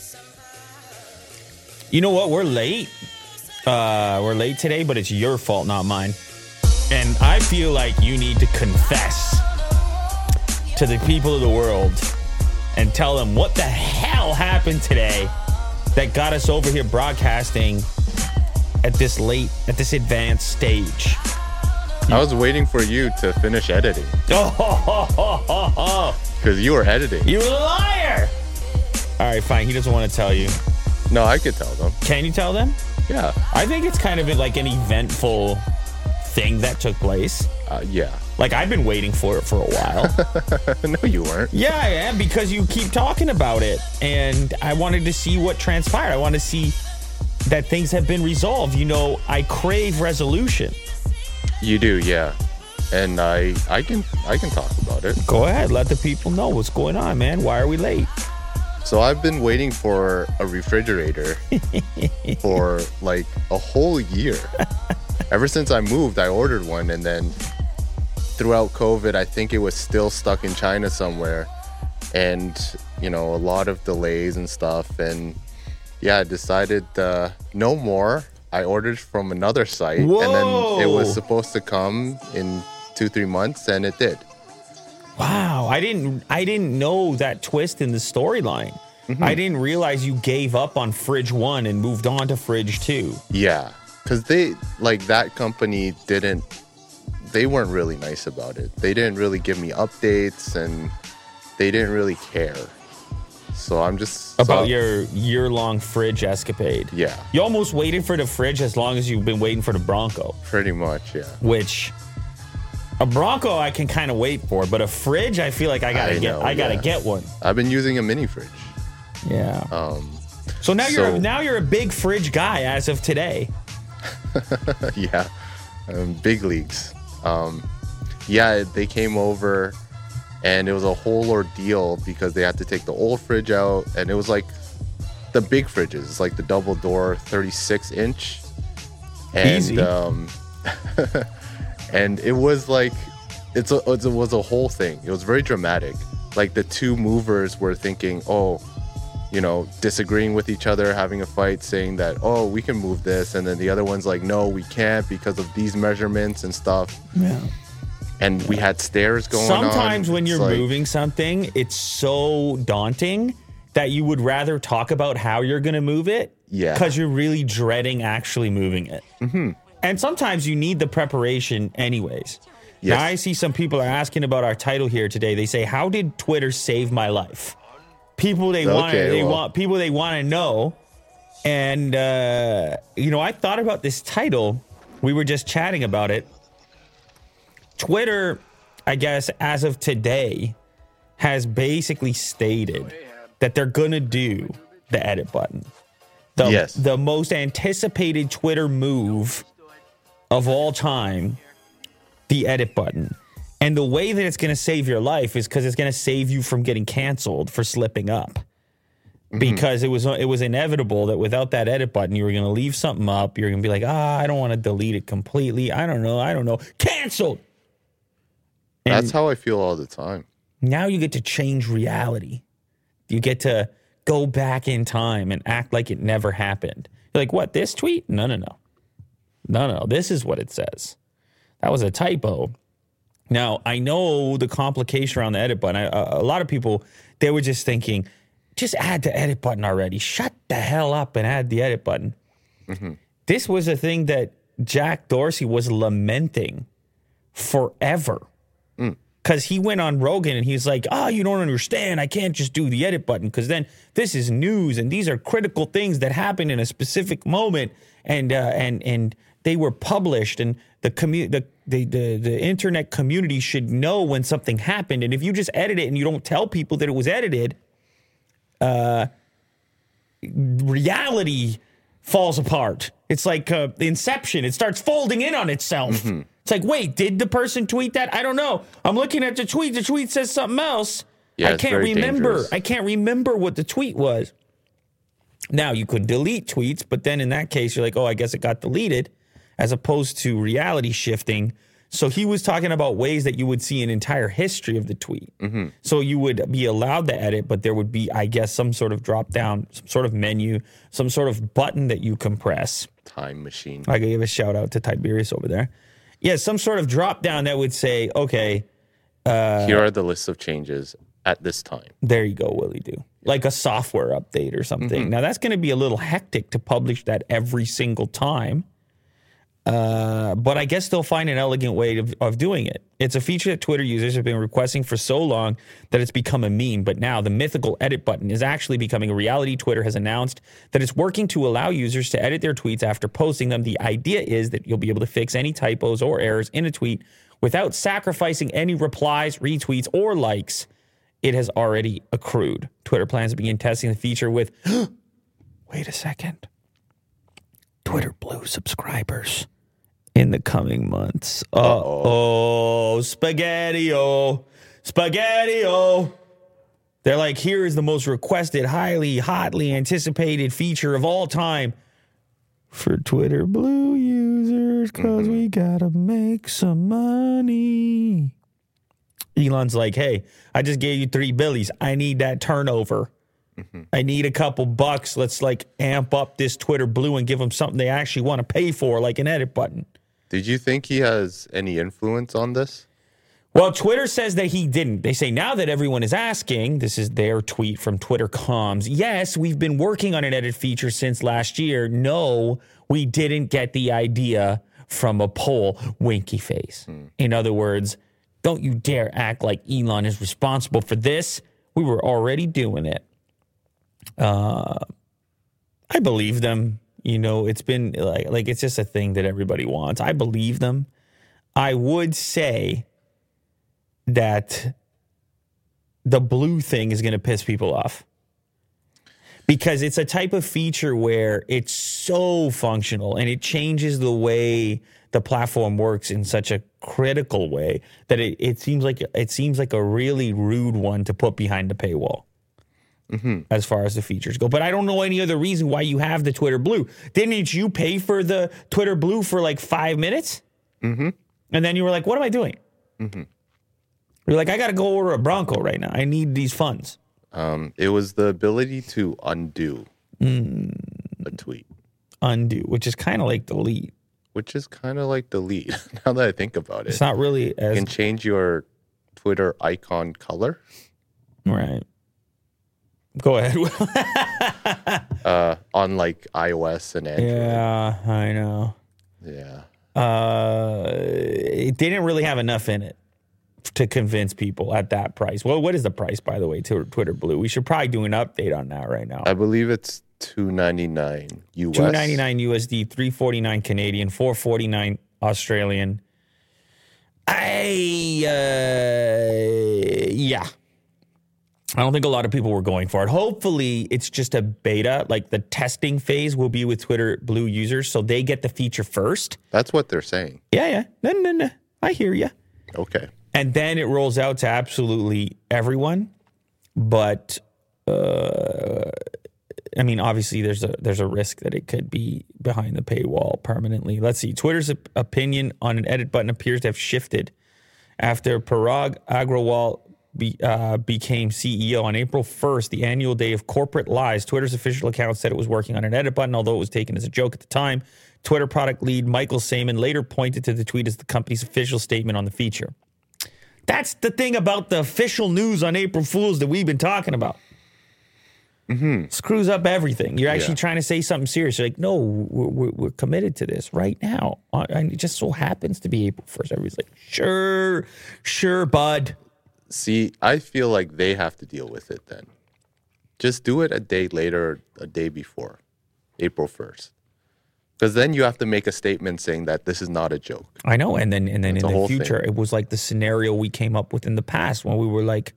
You know what? We're late. We're late today, but it's your fault, not mine. And I feel like you need to confess to the people of the world and tell them what the hell happened today that got us over here broadcasting at this advanced stage. I was waiting for you to finish editing. Because you were editing. You liar! All right, fine. He doesn't want to tell you. No, I could tell them. Can you tell them? Yeah. I think it's kind of like an eventful thing that took place. Yeah. Like, I've been waiting for it for a while. No, you weren't. Yeah, I am, because you keep talking about it. And I wanted to see what transpired. I want to see that things have been resolved. You know, I crave resolution. You do, yeah. And I can talk about it. Go ahead. Let the people know what's going on, man. Why are we late? So I've been waiting for a refrigerator for like a whole year. Ever since I moved, I ordered one, and then throughout COVID, I think it was still stuck in China somewhere, and you know, a lot of delays and stuff. And yeah, I decided no more. I ordered from another site. Whoa. And then it was supposed to come in 2-3 months, and it did. Wow, I didn't know that twist in the storyline. Mm-hmm. I didn't realize you gave up on Fridge 1 and moved on to Fridge 2. Yeah, because that company they weren't really nice about it. They didn't really give me updates, and they didn't really care. So I'm just... About your year-long fridge escapade. Yeah. You almost waited for the fridge as long as you've been waiting for the Bronco. Pretty much, yeah. Which... A Bronco I can kind of wait for, but a fridge I feel like I gotta get one. I've been using a mini fridge. Yeah. So now you're a big fridge guy as of today. Yeah. Big leagues. Yeah, they came over, and it was a whole ordeal because they had to take the old fridge out, and it was like the big fridges. It's like the double door 36-inch. And, easy. And it was like, it was a whole thing. It was very dramatic. Like the two movers were thinking, disagreeing with each other, having a fight, saying that, we can move this. And then the other one's like, no, we can't because of these measurements and stuff. Yeah. And we had stairs going on. Sometimes when you're moving something, it's so daunting that you would rather talk about how you're going to move it. Yeah. Because you're really dreading actually moving it. Mm-hmm. And sometimes you need the preparation anyways. Yes. Now I see some people are asking about our title here today. They say, how did Twitter save my life? People they want to know. And, I thought about this title. We were just chatting about it. Twitter, I guess, as of today, has basically stated that they're going to do the edit button. The most anticipated Twitter move of all time, the edit button. And the way that it's going to save your life is because it's going to save you from getting canceled for slipping up. Mm-hmm. Because it was inevitable that without that edit button, you were going to leave something up. You're going to be like, I don't want to delete it completely. I don't know. Canceled. And that's how I feel all the time. Now you get to change reality. You get to go back in time and act like it never happened. You're like, what, this tweet? No. This is what it says. That was a typo. Now, I know the complication around the edit button. A lot of people, they were just thinking, just add the edit button already. Shut the hell up and add the edit button. Mm-hmm. This was a thing that Jack Dorsey was lamenting forever. Because he went on Rogan and he was like, you don't understand. I can't just do the edit button because then this is news and these are critical things that happen in a specific moment. And they were published, and the internet community should know when something happened. And if you just edit it and you don't tell people that it was edited, reality falls apart. It's like Inception. It starts folding in on itself. Mm-hmm. It's like, wait, did the person tweet that? I don't know. I'm looking at the tweet. The tweet says something else. Yeah, I can't remember. Dangerous. I can't remember what the tweet was. Now, you could delete tweets, but then in that case, you're like, I guess it got deleted, as opposed to reality shifting So he was talking about ways that you would see an entire history of the tweet. So you would be allowed to edit, but there would be, I guess, some sort of drop down, some sort of menu, some sort of button that you can press. Time machine. I gave a shout out to Tiberius over there. Yeah, some sort of drop down that would say, okay, here are the lists of changes at this time. there you go, Willie Do. Like a software update or something. Now, that's going to be a little hectic to publish that every single time. But I guess they'll find an elegant way of doing it. It's a feature that Twitter users have been requesting for so long that it's become a meme. But now the mythical edit button is actually becoming a reality. Twitter has announced that it's working to allow users to edit their tweets after posting them. The idea is that you'll be able to fix any typos or errors in a tweet without sacrificing any replies, retweets, or likes it has already accrued. Twitter plans to begin testing the feature with, wait a second, Twitter Blue subscribers in the coming months. Spaghetti-o. They're like, here is the most requested, hotly anticipated feature of all time for Twitter Blue users, because we gotta make some money. Elon's like, hey, I just gave you $3 billion. I need that turnover. I need a couple bucks. Let's like amp up this Twitter Blue and give them something they actually want to pay for, like an edit button. Did you think he has any influence on this? Well, Twitter says that he didn't. They say now that everyone is asking, this is their tweet from Twitter comms, yes, we've been working on an edit feature since last year. No, we didn't get the idea from a poll. Winky face. In other words, don't you dare act like Elon is responsible for this. We were already doing it. I believe them. You know, it's been like it's just a thing that everybody wants. I believe them. I would say that the blue thing is going to piss people off because it's a type of feature where it's so functional and it changes the way the platform works in such a critical way that it seems like a really rude one to put behind the paywall. As far as the features go. But I don't know any other reason why you have the Twitter Blue. Didn't you pay for the Twitter Blue for like 5 minutes? And then you were like, what am I doing? You're like, I got to go order a Bronco right now. I need these funds. It was the ability to undo a tweet. Undo, which is kind of like delete. Which is kind of like delete, now that I think about it. It's not really as... You can change your Twitter icon color. Right. Go ahead. On like iOS and Android. Yeah, I know. Yeah. It didn't really have enough in it to convince people at that price. Well, what is the price, by the way, to Twitter Blue? We should probably do an update on that right now. I believe it's $2.99 US. $2.99 USD, $3.49 Canadian, $4.49 Australian. Yeah. I don't think a lot of people were going for it. Hopefully, it's just a beta. Like the testing phase will be with Twitter Blue users, so they get the feature first. That's what they're saying. Yeah. No. I hear you. Okay. And then it rolls out to absolutely everyone. But, I mean, obviously, there's a risk that it could be behind the paywall permanently. Let's see. Twitter's opinion on an edit button appears to have shifted after Parag Agrawal became CEO on April 1st, the annual day of corporate lies. Twitter's official account said it was working on an edit button, although it was taken as a joke at the time. Twitter product lead Michael Saman later pointed to the tweet as the company's official statement on the feature. That's the thing about the official news on April Fools that we've been talking about. Screws up everything. You're actually trying to say something serious. You're like, no, we're committed to this right now. And it just so happens to be April 1st. Everybody's like, sure, bud. See, I feel like they have to deal with it then. Just do it a day later, a day before, April 1st. Because then you have to make a statement saying that this is not a joke. I know. And then in the future, it was like the scenario we came up with in the past when we were like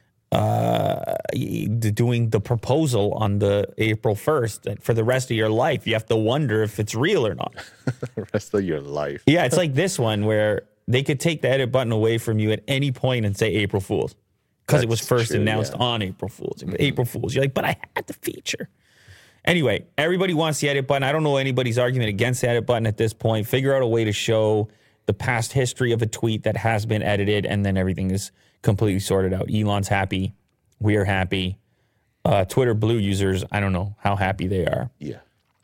doing the proposal on the April 1st. For the rest of your life, you have to wonder if it's real or not. The rest of your life. Yeah, it's like this one where they could take the edit button away from you at any point and say April Fools. Because it was first announced on April Fools. April Fools. You're like, but I had the feature. Anyway, everybody wants the edit button. I don't know anybody's argument against the edit button at this point. Figure out a way to show the past history of a tweet that has been edited, and then everything is completely sorted out. Elon's happy. We're happy. Twitter Blue users, I don't know how happy they are. Yeah.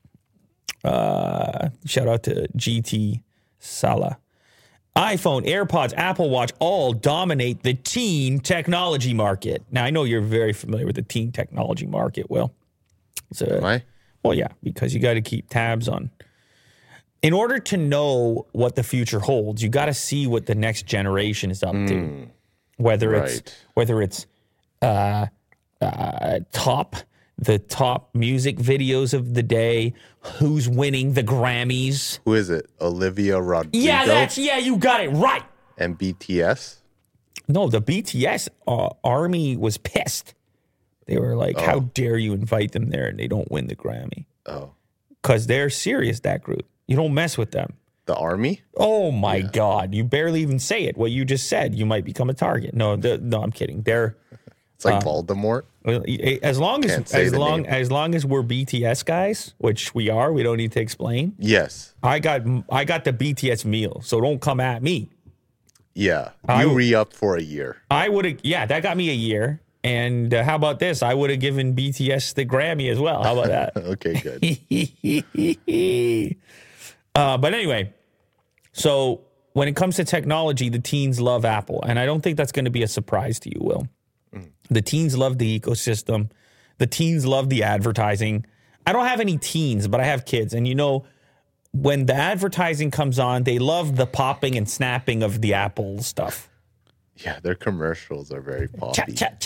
Shout out to GT Sala. iPhone, AirPods, Apple Watch all dominate the teen technology market. Now, I know you're very familiar with the teen technology market, Will. So, Am I? well, yeah, because you got to keep tabs on. In order to know what the future holds, you got to see what the next generation is up to. Whether it's the top music videos of the day, who's winning the Grammys. Who is it? Olivia Rodrigo? Yeah, you got it right. And BTS? No, the BTS army was pissed. They were like, how dare you invite them there and they don't win the Grammy? Oh. Because they're serious, that group. You don't mess with them. The army? Oh, my God. You barely even say it. What you just said, you might become a target. No, I'm kidding. They're... It's like Voldemort. As long as we're BTS guys, which we are, we don't need to explain. Yes. I got the BTS meal, so don't come at me. Yeah. You re-upped for a year. I would have, that got me a year. And how about this? I would have given BTS the Grammy as well. How about that? Okay, good. But anyway, so when it comes to technology, the teens love Apple. And I don't think that's going to be a surprise to you, Will. The teens love the ecosystem. The teens love the advertising. I don't have any teens, but I have kids. And when the advertising comes on, they love the popping and snapping of the Apple stuff. Yeah, their commercials are very poppy. Chat.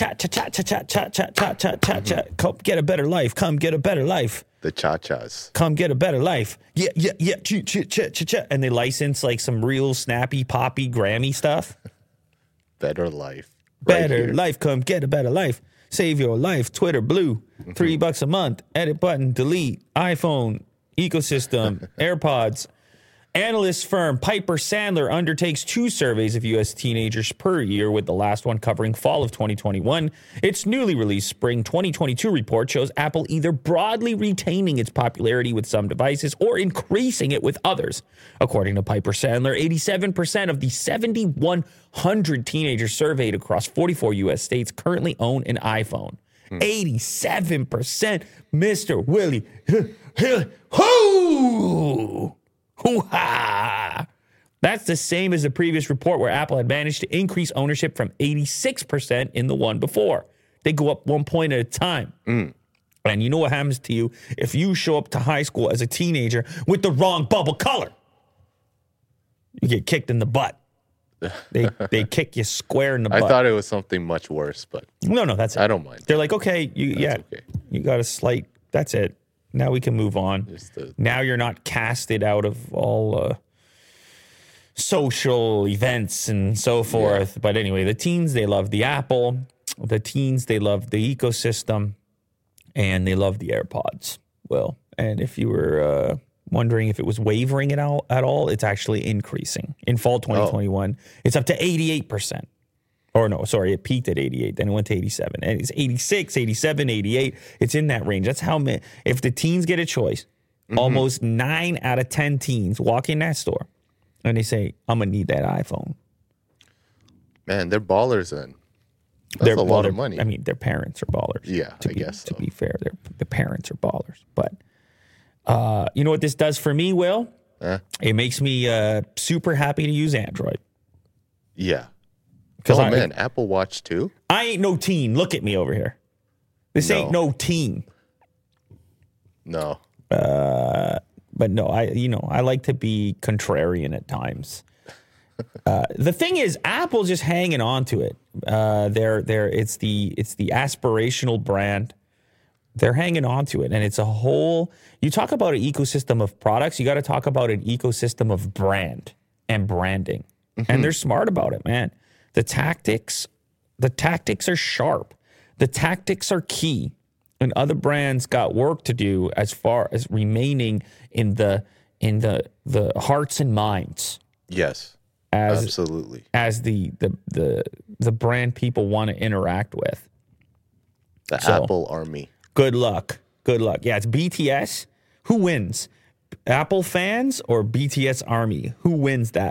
Come get a better life. Come get a better life. The cha-chas. Come get a better life. Yeah. And they license like some real snappy, poppy, Grammy stuff. Better life. Better life. Come get a better life. Save your life. Twitter Blue. $3 a month. Edit button. Delete. iPhone. Ecosystem. AirPods. Analyst firm Piper Sandler undertakes 2 surveys of U.S. teenagers per year, with the last one covering fall of 2021. Its newly released spring 2022 report shows Apple either broadly retaining its popularity with some devices or increasing it with others. According to Piper Sandler, 87% of the 7,100 teenagers surveyed across 44 U.S. states currently own an iPhone. 87%, Mr. Willie. Whoo! Hoo-ha! That's the same as the previous report, where Apple had managed to increase ownership from 86% in the one before. They go up 1 point at a time. And you know what happens to you if you show up to high school as a teenager with the wrong bubble color? You get kicked in the butt. They kick you square in the butt. I thought it was something much worse, but no, that's it. I don't mind. They're like, okay, you got a slight. That's it. Now we can move on. Now you're not casted out of all social events and so forth. Yeah. But anyway, the teens, they love the Apple. The teens, they love the ecosystem. And they love the AirPods. Well, and if you were wondering if it was wavering at all, it's actually increasing. In fall 2021, it's up to 88%. Or no, sorry, it peaked at 88, then it went to 87. And it's 86, 87, 88. It's in that range. That's how many. If the teens get a choice, almost 9 out of 10 teens walk in that store and they say, I'm going to need that iPhone. Man, they're ballers then. That's a lot of money. I mean, their parents are ballers. Yeah, I guess so. To be fair, the parents are ballers. But you know what this does for me, Will? It makes me super happy to use Android. Yeah. Oh, man, Apple Watch too? I ain't no teen. Look at me over here. This ain't no teen. No. But no, I like to be contrarian at times. The thing is, Apple's just hanging on to it. It's the aspirational brand. They're hanging on to it, and it's a whole. You talk about an ecosystem of products. You got to talk about an ecosystem of brand and branding, and they're smart about it, man. The tactics are sharp. The tactics are key, and other brands got work to do as far as remaining in the hearts and minds. Yes, absolutely. As the brand people want to interact with. The Apple Army. Good luck. Yeah, it's BTS. Who wins? Apple fans or BTS Army? Who wins that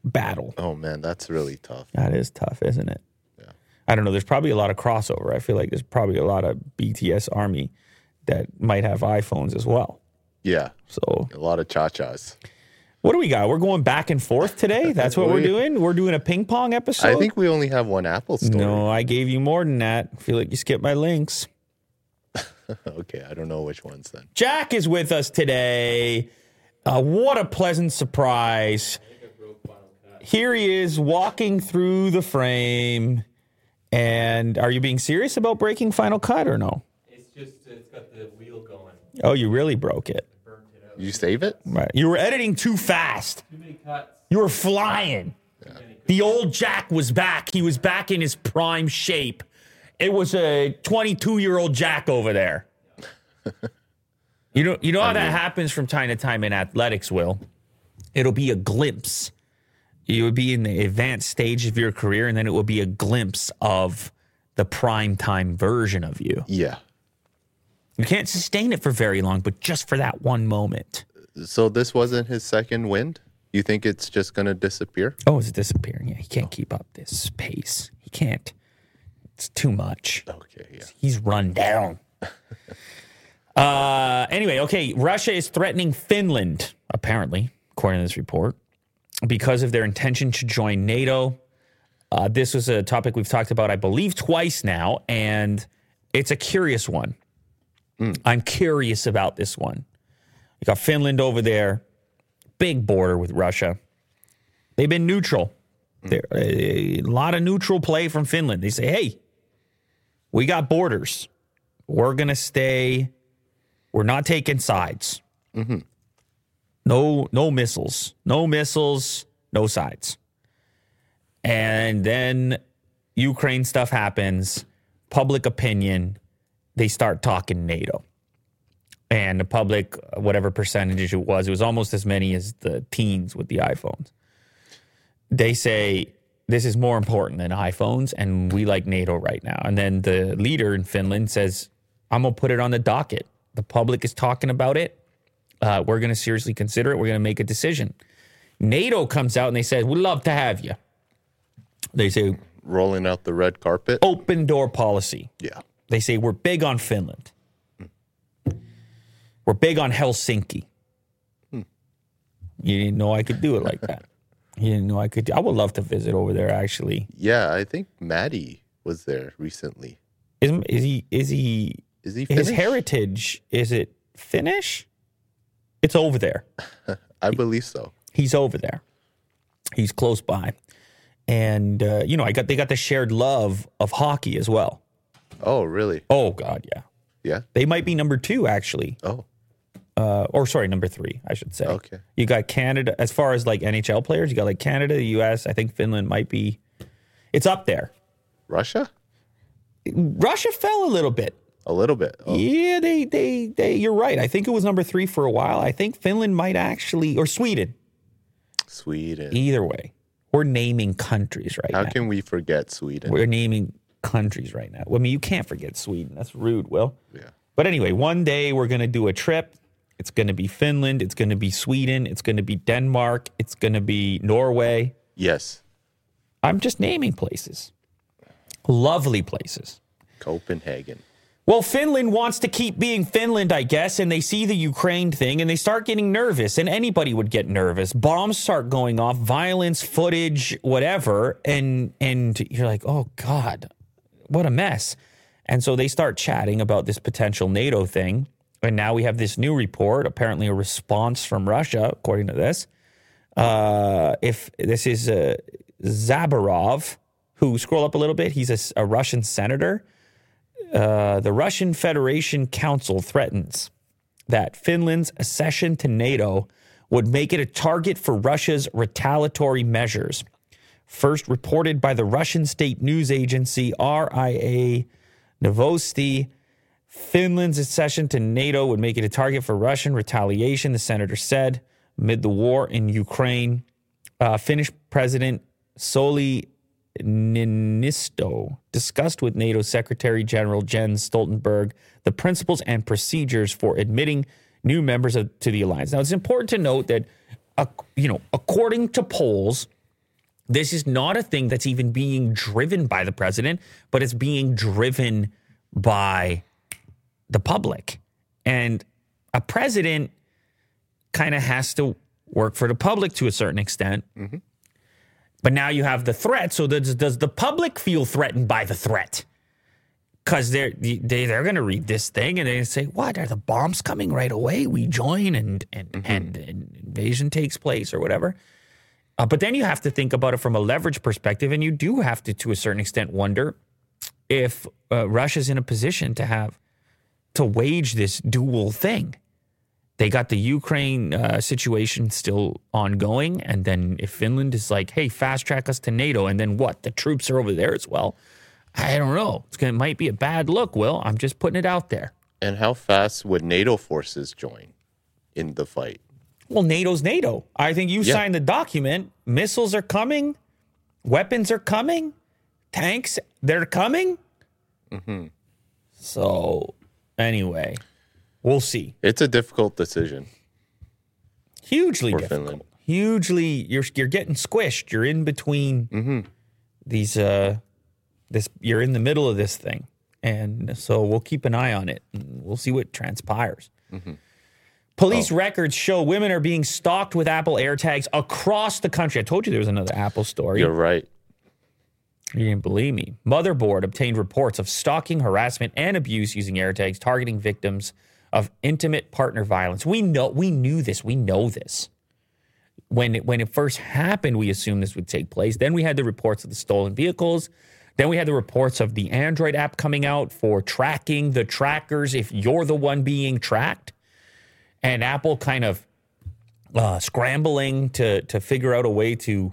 battle. Oh man, that's really tough. That is tough, isn't it? Yeah. I don't know. There's probably a lot of crossover. I feel like there's probably a lot of BTS Army that might have iPhones as well. Yeah. So A lot of cha-chas. what do we got? We're going back and forth today. That's what we're doing. We're doing a ping pong episode. I think we only have one Apple story. No, I gave you more than that. I feel like you skipped my links. Okay, I don't know which ones then. Jack is with us today. What a pleasant surprise. Here he is walking through the frame. And are you being serious about breaking Final Cut or no? It's got the wheel going. Oh, you really broke it. Burnt it out. You save it? Right. You were editing too fast. Too many cuts. You were flying. The old Jack was back. He was back in his prime shape. It was a 22-year-old Jack over there. You know how that happens from time to time in athletics, Will? It'll be a glimpse. You would be in the advanced stage of your career, and then it will be a glimpse of the prime time version of you. Yeah. You can't sustain it for very long, but just for that one moment. So this wasn't his second wind? You think it's just going to disappear? Oh, it's disappearing. Yeah, he can't keep up this pace. He can't. It's too much. Okay, yeah. He's run down. Anyway, okay, Russia is threatening Finland, apparently, according to this report, because of their intention to join NATO. This was a topic we've talked about, I believe, twice now, and it's a curious one. I'm curious about this one. You got Finland over there, big border with Russia. They've been neutral. A lot of neutral play from Finland. They say, hey, we got borders. We're going to stay. We're not taking sides. No missiles. No missiles, no sides. And then Ukraine stuff happens. Public opinion, they start talking NATO. And the public, whatever percentage it was almost as many as the teens with the iPhones. They say, this is more important than iPhones, and we like NATO right now. And then the leader in Finland says, I'm going to put it on the docket. The public is talking about it. We're going to seriously consider it. We're going to make a decision. NATO comes out and they said, we'd love to have you. They say, Rolling out the red carpet? open door policy. Yeah. They say, we're big on Finland. We're big on Helsinki. You didn't know I could do it like that. You didn't know I could. I would love to visit over there, actually. Yeah, I think Maddie was there recently. Is he Is he Finnish? his heritage, is it Finnish? It's over there. I believe so. He's over there. He's close by. And, they got the shared love of hockey as well. Oh, really? Oh, God, yeah. Yeah. They might be number 2, actually. Oh, Number 3, I should say. okay. You got Canada, as far as like NHL players, you got like Canada, the U.S., I think Finland might be, it's up there. Russia? Russia fell a little bit. A little bit. Oh. Yeah, they you're right. I think it was number 3 for a while. I think Finland might actually, or Sweden. Sweden. Either way, we're naming countries right now. How can we forget Sweden? We're naming countries right now. I mean, you can't forget Sweden. That's rude, Will. Yeah. But anyway, one day we're going to do a trip. It's going to be Finland. It's going to be Sweden. It's going to be Denmark. It's going to be Norway. Yes. I'm just naming places. Lovely places. Copenhagen. Well, Finland wants to keep being Finland, I guess, and they see the Ukraine thing and they start getting nervous, and anybody would get nervous. Bombs start going off, violence, footage, whatever, and you're like, oh, God, what a mess. And so they start chatting about this potential NATO thing, and now we have this new report, apparently a response from Russia, according to this. If this is Zabarov, who, scroll up a little bit, he's a Russian senator. The Russian Federation Council threatens that Finland's accession to NATO would make it a target for Russia's retaliatory measures. First reported by the Russian state news agency RIA Novosti, Finland's accession to NATO would make it a target for Russian retaliation, the senator said, amid the war in Ukraine. Finnish President Sauli Niinisto discussed with NATO Secretary General Jens Stoltenberg the principles and procedures for admitting new members to the alliance. Now, it's important to note that, according to polls, This is not a thing that's even being driven by the president, but it's being driven by the public. And a president kind of has to work for the public to a certain extent. Mm-hmm. But now you have the threat. So does the public feel threatened by the threat? Because they're going to read this thing and they say, what, are the bombs coming right away? We join and invasion takes place or whatever. But then you have to think about it from a leverage perspective, and you do have to a certain extent, wonder if Russia's in a position to wage this dual thing. They got the Ukraine situation still ongoing, and then if Finland is like, hey, fast track us to NATO, and then what? The troops are over there as well. I don't know. It might be a bad look, Will. I'm just putting it out there. And how fast would NATO forces join in the fight? Well, NATO's NATO. I think you signed the document. Missiles are coming. Weapons are coming. Tanks, they're coming. Mm-hmm. So, anyway, we'll see. It's a difficult decision. Hugely difficult. Finland. Hugely, you're getting squished. You're in between these. You're in the middle of this thing, and so we'll keep an eye on it. And we'll see what transpires. Mm-hmm. Police records show women are being stalked with Apple AirTags across the country. I told you there was another Apple story. You're right. You didn't believe me. Motherboard obtained reports of stalking, harassment, and abuse using AirTags, targeting victims of intimate partner violence. We knew this. We know this. When it first happened, we assumed this would take place. Then we had the reports of the stolen vehicles. Then we had the reports of the Android app coming out for tracking the trackers if you're the one being tracked. And Apple kind of scrambling to figure out a way to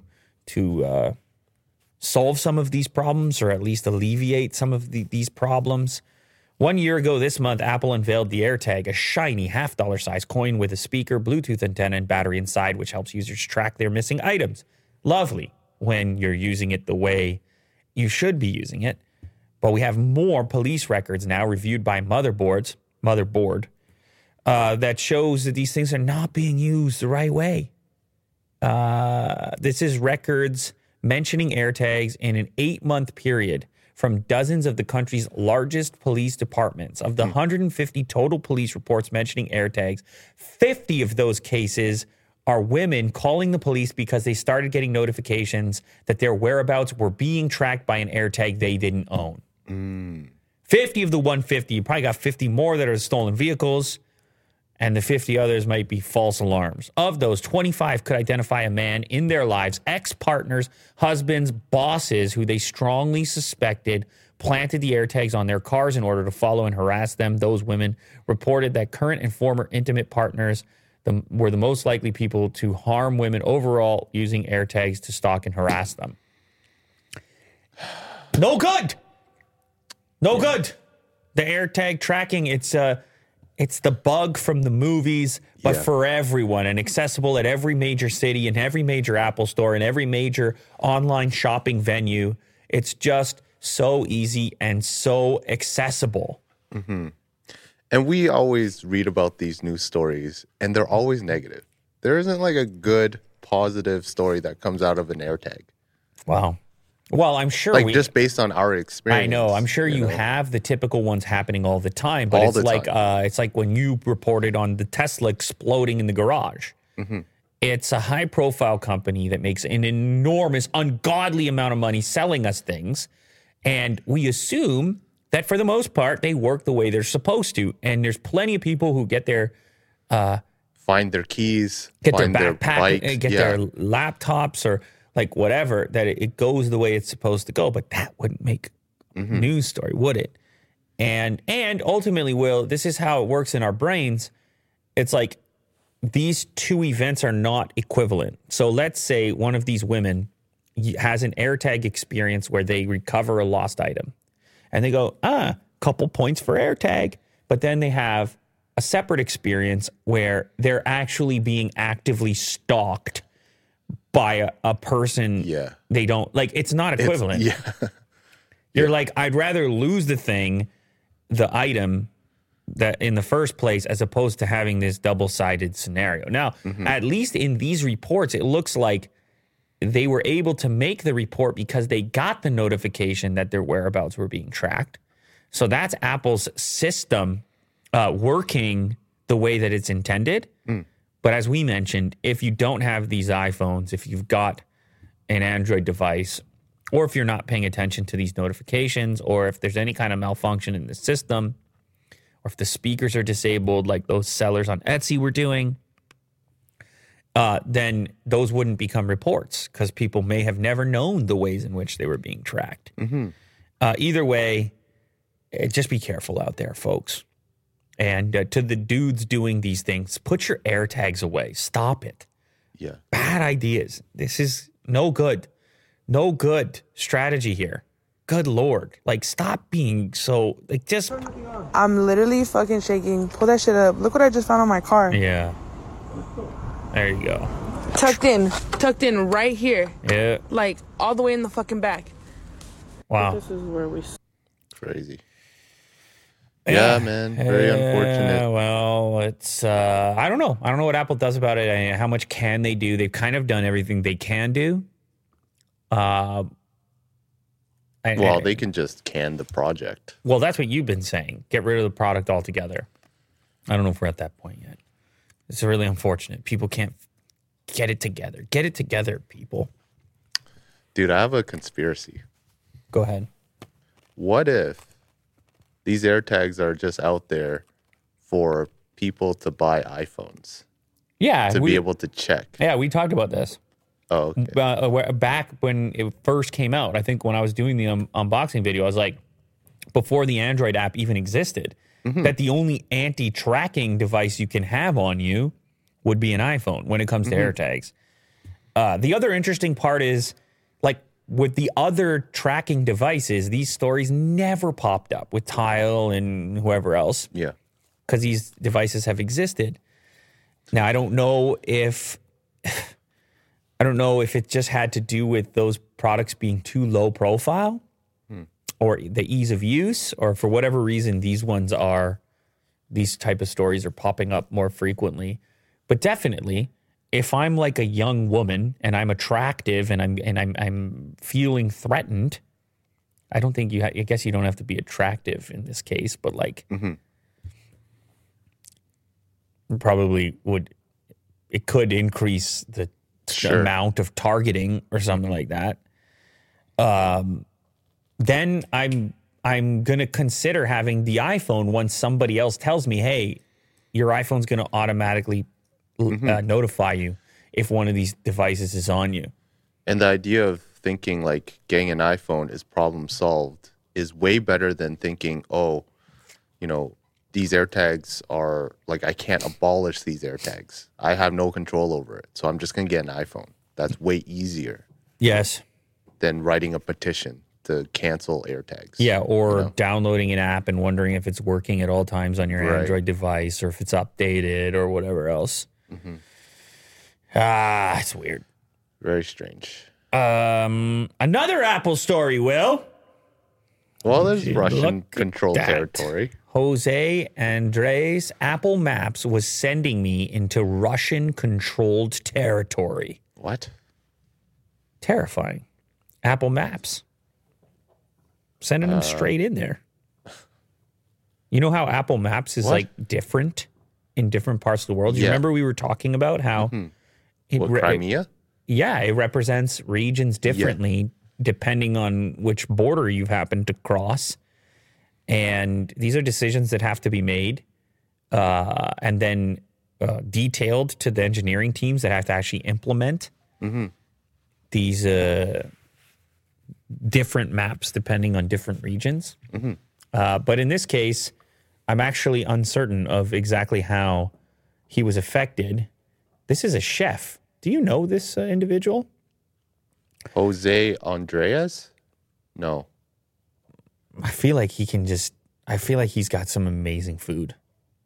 solve some of these problems, or at least alleviate some of these problems. 1 year ago this month, Apple unveiled the AirTag, a shiny $50 size coin with a speaker, Bluetooth antenna, and battery inside, which helps users track their missing items. Lovely when you're using it the way you should be using it. But we have more police records now reviewed by Motherboard, that shows that these things are not being used the right way. This is records mentioning AirTags in an 8-month period from dozens of the country's largest police departments. Of the 150 total police reports mentioning AirTags, 50 of those cases are women calling the police because they started getting notifications that their whereabouts were being tracked by an AirTag they didn't own. 50 of the 150, you probably got 50 more that are stolen vehicles, and the 50 others might be false alarms. Of those, 25 could identify a man in their lives, ex-partners, husbands, bosses, who they strongly suspected planted the AirTags on their cars in order to follow and harass them. Those women reported that current and former intimate partners were the most likely people to harm women overall, using AirTags to stalk and harass them. No good. No good. The AirTag tracking, it's the bug from the movies, but for everyone, and accessible at every major city and every major Apple store and every major online shopping venue. It's just so easy and so accessible. Mm-hmm. And we always read about these news stories, and they're always negative. There isn't like a good, positive story that comes out of an AirTag. Wow. Well, I'm sure just based on our experience. I know. I'm sure you have the typical ones happening all the time, but it's like when you reported on the Tesla exploding in the garage. Mm-hmm. It's a high-profile company that makes an enormous, ungodly amount of money selling us things, and we assume that for the most part they work the way they're supposed to. And there's plenty of people who get their find their keys, get find their backpack, get their laptops, or like whatever, that it goes the way it's supposed to go. But that wouldn't make a news story, would it? And ultimately, Will, this is how it works in our brains. It's like these two events are not equivalent. So let's say one of these women has an AirTag experience where they recover a lost item. And they go, couple points for AirTag. But then they have a separate experience where they're actually being actively stalked by a person they don't like. It's not equivalent. You're like, I'd rather lose the item that in the first place, as opposed to having this double-sided scenario. Now, at least in these reports, it looks like they were able to make the report because they got the notification that their whereabouts were being tracked. So that's Apple's system working the way that it's intended. But as we mentioned, if you don't have these iPhones, if you've got an Android device, or if you're not paying attention to these notifications, or if there's any kind of malfunction in the system, or if the speakers are disabled like those sellers on Etsy were doing, then those wouldn't become reports because people may have never known the ways in which they were being tracked. Either way, just be careful out there, folks. And to the dudes doing these things, put your AirTags away. Stop it. Yeah. Bad ideas. This is no good. No good strategy here. Good Lord. Like, stop being so, like, just. I'm literally fucking shaking. Pull that shit up. Look what I just found on my car. Yeah. There you go. Tucked in right here. Yeah. Like, all the way in the fucking back. Wow. This is where we... Crazy. Yeah, man. Very unfortunate. Well, it's, I don't know. I don't know what Apple does about it. I mean, how much can they do? They've kind of done everything they can do. Well, they can just can the project. Well, that's what you've been saying. Get rid of the product altogether. I don't know if we're at that point yet. It's really unfortunate. People can't get it together. Get it together, people. Dude, I have a conspiracy. Go ahead. What if these AirTags are just out there for people to buy iPhones Yeah. to be able to check? Yeah, we talked about this. Oh, okay. Back when it first came out. I think when I was doing the unboxing video, I was like, before the Android app even existed, that the only anti-tracking device you can have on you would be an iPhone when it comes to AirTags. The other interesting part is, like, with the other tracking devices, these stories never popped up with Tile and whoever else. Yeah. Because these devices have existed. Now, I don't know if it just had to do with those products being too low profile or the ease of use, or for whatever reason, these type of stories are popping up more frequently. But definitely, if I'm like a young woman and I'm attractive and I'm feeling threatened, I don't think I guess you don't have to be attractive in this case, but like probably it could increase the amount of targeting or something like that. Then I'm going to consider having the iPhone once somebody else tells me, hey, your iPhone's going to automatically notify you if one of these devices is on you. And the idea of thinking like getting an iPhone is problem solved is way better than thinking, oh, these AirTags are like, I can't abolish these AirTags. I have no control over it. So I'm just going to get an iPhone. That's way easier. Yes. Than writing a petition to cancel AirTags. Yeah, or downloading an app and wondering if it's working at all times on your Android device or if it's updated or whatever else. It's weird. Very strange. Another Apple story, Will. Well, there's Russian-controlled territory. Jose Andres, Apple Maps was sending me into Russian-controlled territory. What? Terrifying. Apple Maps. Sending them straight in there. You know how Apple Maps is like different in different parts of the world? You remember we were talking about how... Crimea? It represents regions differently depending on which border you happen to cross. And these are decisions that have to be made and then detailed to the engineering teams that have to actually implement these different maps depending on different regions. But in this case, I'm actually uncertain of exactly how he was affected. This is a chef. Do you know this individual? Jose Andres? No. I feel like he's got some amazing food.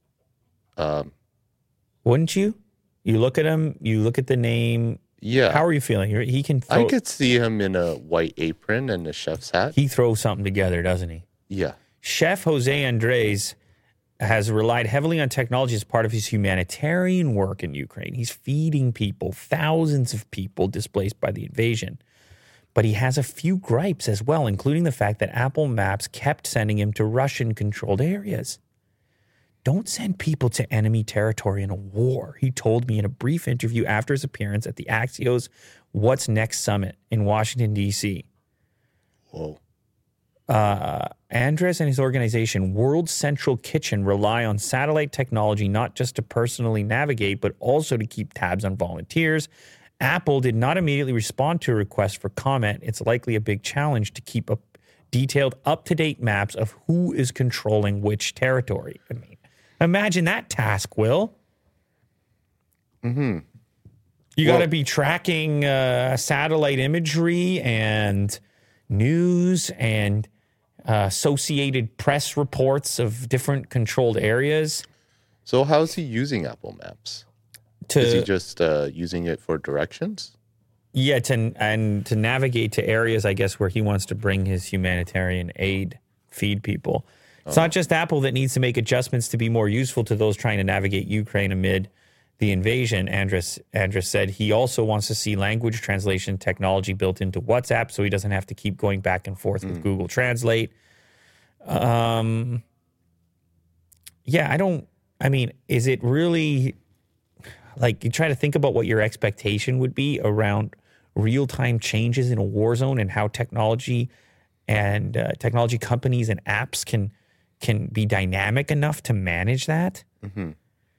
Wouldn't you? You look at him, you look at the name. Yeah. How are you feeling? I could see him in a white apron and a chef's hat. He throws something together, doesn't he? Yeah. Chef Jose Andres has relied heavily on technology as part of his humanitarian work in Ukraine. He's feeding people, thousands of people displaced by the invasion. But he has a few gripes as well, including the fact that Apple Maps kept sending him to Russian-controlled areas. Don't send people to enemy territory in a war, he told me in a brief interview after his appearance at the Axios What's Next Summit in Washington, D.C. Whoa. Andres and his organization, World Central Kitchen, rely on satellite technology not just to personally navigate, but also to keep tabs on volunteers. Apple did not immediately respond to a request for comment. It's likely a big challenge to keep up detailed, up-to-date maps of who is controlling which territory. I mean, imagine that task, Will. Mm-hmm. You got to be tracking satellite imagery and news and associated press reports of different controlled areas. So how's he using Apple Maps? Is he just using it for directions? Yeah, to navigate to areas, I guess, where he wants to bring his humanitarian aid, feed people. It's not just Apple that needs to make adjustments to be more useful to those trying to navigate Ukraine amid the invasion. Andres said he also wants to see language translation technology built into WhatsApp so he doesn't have to keep going back and forth with Google Translate. Is it really, like, you try to think about what your expectation would be around real-time changes in a war zone and how technology and technology companies and apps can be dynamic enough to manage that. Mm-hmm.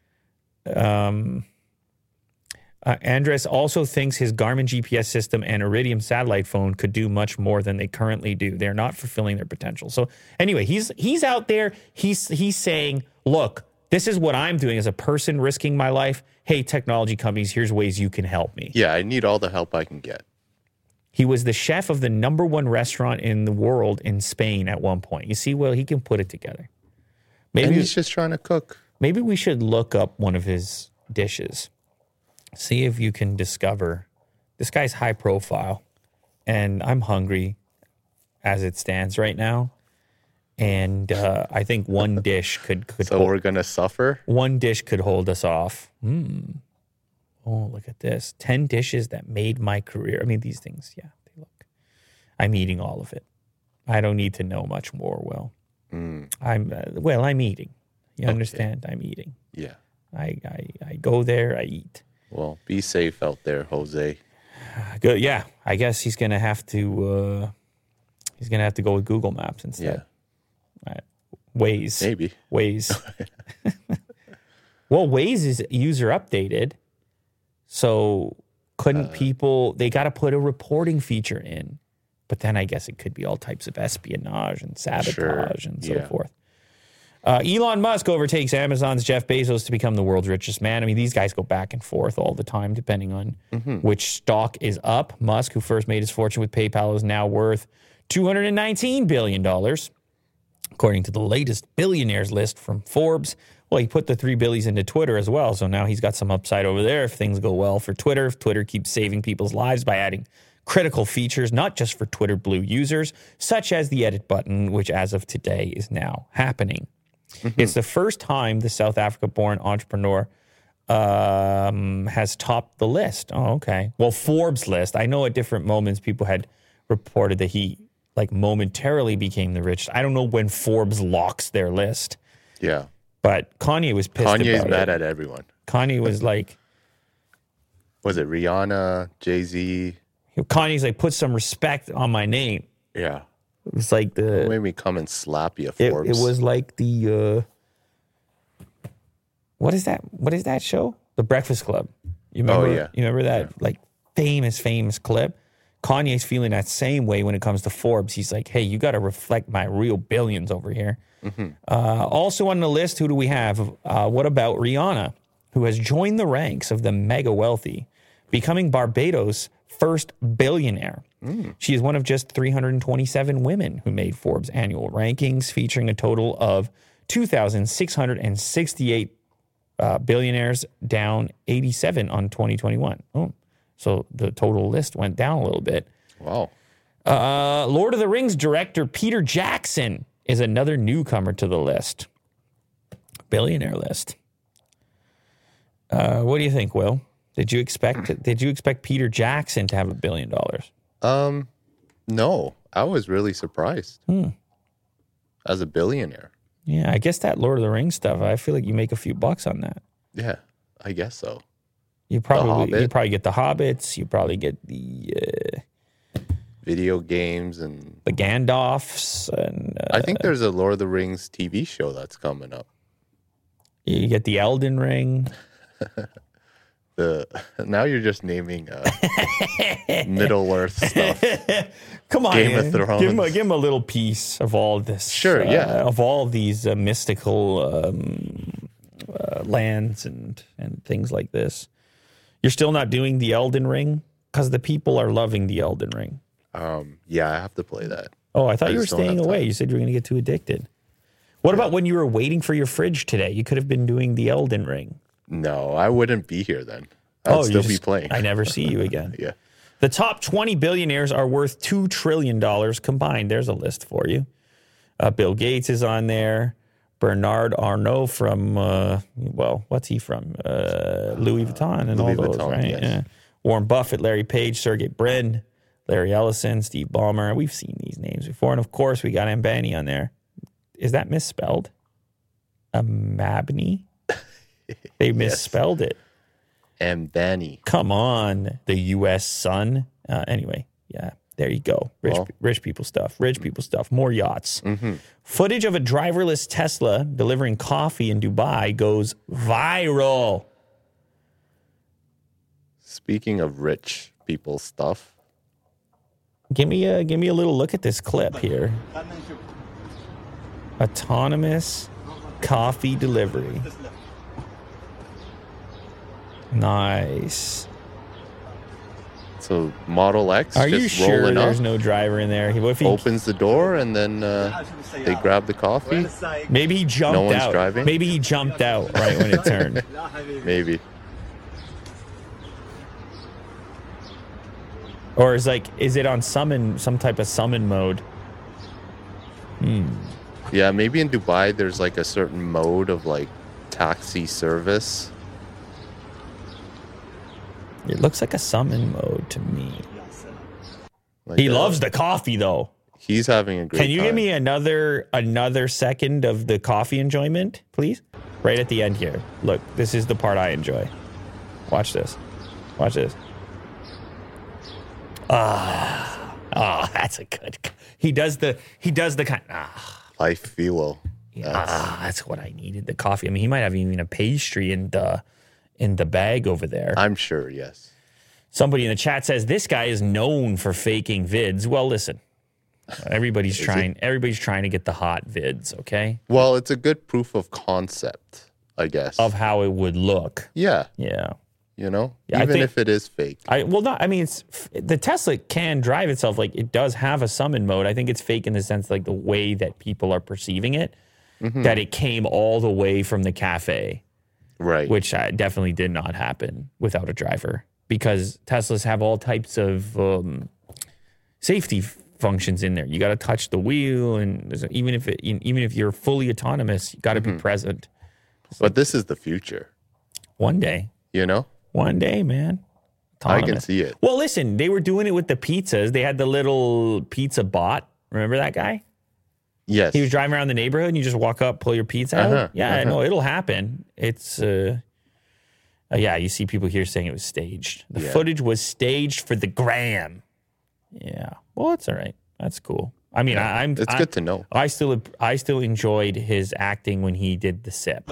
Andres also thinks his Garmin GPS system and Iridium satellite phone could do much more than they currently do. They're not fulfilling their potential. So anyway, he's out there. He's saying, look, this is what I'm doing as a person risking my life. Hey, technology companies, here's ways you can help me. Yeah, I need all the help I can get. He was the chef of the #1 restaurant in the world in Spain at one point. You see, Will, he can put it together. And he's just trying to cook. Maybe we should look up one of his dishes. See if you can discover. This guy's high profile, and I'm hungry as it stands right now. And I think one dish could So we're going to suffer? One dish could hold us off. Oh, look at this. 10 dishes that made my career. I mean, these things, yeah, they look. I'm eating all of it. I don't need to know much more, Will. I'm eating. You understand? I'm eating. Yeah. I go there, I eat. Well, be safe out there, Jose. Good. Yeah, I guess he's gonna have to go with Google Maps instead. Yeah. Waze. Maybe. Waze. Well, Waze is user updated, so couldn't people? They got to put a reporting feature in, but then I guess it could be all types of espionage and sabotage and so forth. Elon Musk overtakes Amazon's Jeff Bezos to become the world's richest man. I mean, these guys go back and forth all the time, depending on which stock is up. Musk, who first made his fortune with PayPal, is now worth $219 billion, according to the latest billionaires list from Forbes. Well, he put the $3 billion into Twitter as well, so now he's got some upside over there if things go well for Twitter. If Twitter keeps saving people's lives by adding critical features, not just for Twitter Blue users, such as the edit button, which as of today is now happening. It's the first time the South Africa-born entrepreneur has topped the list. Oh, okay. Well, Forbes list. I know at different moments people had reported that he momentarily became the richest. I don't know when Forbes locks their list. Yeah. But Kanye was pissed about it. Kanye's mad at everyone. Kanye was like... Was it Rihanna, Jay-Z? Kanye's like, put some respect on my name. Yeah. It was like the... Made me come and slap you, Forbes. It was like the... What is that show? The Breakfast Club. You remember? Oh, yeah. You remember that famous clip? Kanye's feeling that same way when it comes to Forbes. He's like, hey, you got to reflect my real billions over here. Also on the list, who do we have? What about Rihanna, who has joined the ranks of the mega wealthy, becoming Barbados' first billionaire. She is one of just 327 women who made Forbes' annual rankings, featuring a total of 2,668 billionaires, down 87 on 2021. Oh, so the total list went down a little bit. Wow. Lord of the Rings director Peter Jackson is another newcomer to the list. Billionaire list. What do you think, Will? Did you expect Peter Jackson to have $1 billion? No, I was really surprised. As a billionaire. Yeah, I guess that Lord of the Rings stuff, I feel like you make a few bucks on that. Yeah, I guess so. You probably get the Hobbits, you probably get the video games and the Gandalfs, and I think there's a Lord of the Rings TV show that's coming up. You get the Elden Ring. Now you're just naming Middle Earth stuff. Come on, Game of Thrones. Give him a little piece of all this. Sure, yeah. Of all these mystical lands and things like this. You're still not doing the Elden Ring? Because the people are loving the Elden Ring. Yeah, I have to play that. Oh, I thought you were just don't staying have away. time. You said you were going to get too addicted. What about when you were waiting for your fridge today? You could have been doing the Elden Ring. No, I wouldn't be here then. I'd still be playing. I never see you again. Yeah. The top 20 billionaires are worth $2 trillion combined. There's a list for you. Bill Gates is on there. Bernard Arnault from, what's he from? Louis Vuitton and Louis all those, Vuitton, right? yes. Yeah. Warren Buffett, Larry Page, Sergey Brin, Larry Ellison, Steve Ballmer. We've seen these names before. And, of course, we got Ambani on there. Is that misspelled? Mabney? They misspelled it. Ambani. Come on, the U.S. Sun. Anyway, yeah, there you go. Rich people stuff. Rich people stuff. More yachts. Footage of a driverless Tesla delivering coffee in Dubai goes viral. Speaking of rich people stuff. Give me a little look at this clip here. Autonomous coffee delivery. Nice. So Model X Are you just sure rolling there's up, no driver in there? What if he opens the door, and then they grab the coffee. maybe he jumped No one's out. driving? Maybe he jumped out right when it turned. Maybe. Or is it on some type of summon mode? Yeah, maybe in Dubai there's like a certain mode of like taxi service. It looks like a summon mode to me. Like He loves the coffee though. He's having a great time. Can you give me another second of the coffee enjoyment, please? Right at the end here. Look, this is the part I enjoy. Watch this. Watch this. That's a good. He does the kind. Life feel. That's what I needed. The coffee. I mean, he might have even a pastry in the bag over there. I'm sure, yes. Somebody in the chat says this guy is known for faking vids. Well, listen, everybody's trying to get the hot vids. Okay, Well, it's a good proof of concept, I guess. of how it would look. Yeah, Yeah. you know, Yeah, I even think- if it is fake. It's the Tesla can drive itself. Like it does have a summon mode. I think it's fake in the sense like the way that people are perceiving it, that it came all the way from the cafe, Right. which definitely did not happen without a driver because Teslas have all types of safety functions in there. You got to touch the wheel, and even if you're fully autonomous, you got to be present. But this is the future, One day, man. I can Autonomous. see it. Well, listen, they were doing it with the pizzas. They had the little pizza bot. Remember that guy? Yes. He was driving around the neighborhood and you just walk up, pull your pizza out. Yeah, no, it'll happen. It's, you see people here saying it was staged. The footage was staged for the gram. Yeah. Well, it's all right. That's cool. I mean, It's good to know. I still enjoyed his acting when he did the sip.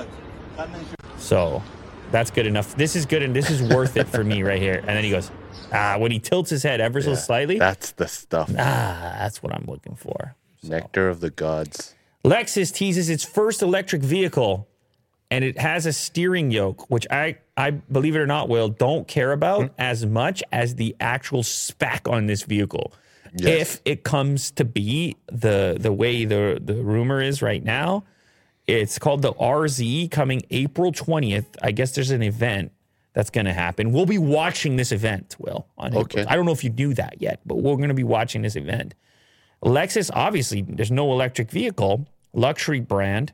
So that's good enough. This is good and this is worth it for me right here. And then he goes, when he tilts his head ever so slightly, That's the stuff. that's what I'm looking for. Nectar of the gods. Lexus teases its first electric vehicle, and it has a steering yoke, which I believe it or not, Will, don't care about as much as the actual spec on this vehicle. Yes. If it comes to be the way the rumor is right now, it's called the RZ coming April 20th. I guess there's an event that's going to happen. We'll be watching this event, Will, on April. Okay. I don't know if you knew that yet, but we're going to be watching this event. Lexus, obviously, there's no electric vehicle, luxury brand.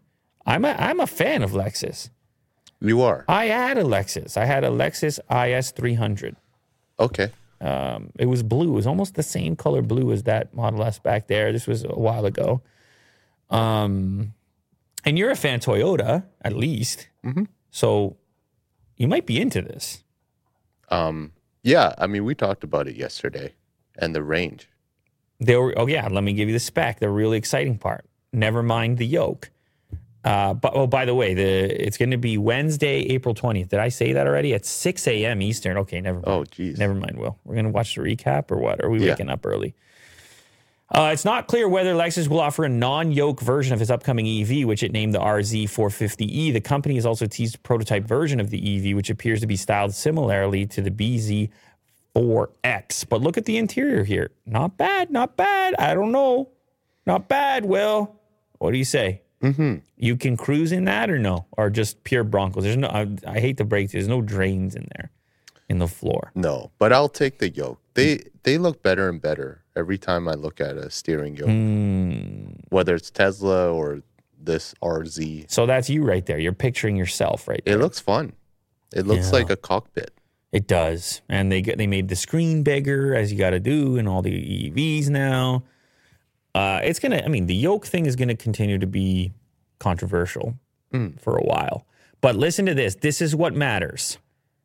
I'm a fan of Lexus. You are? I had a Lexus. I had a Lexus IS 300. Okay. It was blue. It was almost the same color blue as that Model S back there. This was a while ago. And you're a fan of Toyota, at least. Mm-hmm. So you might be into this. Yeah, I mean, we talked about it yesterday and the range. Let me give you the spec. The really exciting part. Never mind the yoke. But by the way, it's going to be Wednesday, April 20th. Did I say that already? At 6 a.m. Eastern. Okay, never mind. Oh, geez. Never mind, Will. We're going to watch the recap or what? Are we waking up early? It's not clear whether Lexus will offer a non-yoke version of its upcoming EV, which it named the RZ450e. The company has also teased a prototype version of the EV, which appears to be styled similarly to the BZ4X. But look at the interior here. Not bad, not bad. I don't know. Not bad, Will. What do you say? Mm-hmm. You can cruise in that or no? Or just pure Broncos? There's no. I hate to break it. There's no drains in there, in the floor. No, but I'll take the yoke. They look better and better every time I look at a steering yoke, whether it's Tesla or this RZ. So that's you right there. You're picturing yourself right there. It looks fun. It looks like a cockpit. It does. And they made the screen bigger, as you got to do in all the EVs now. The yoke thing is going to continue to be controversial for a while. But listen to this. This is what matters.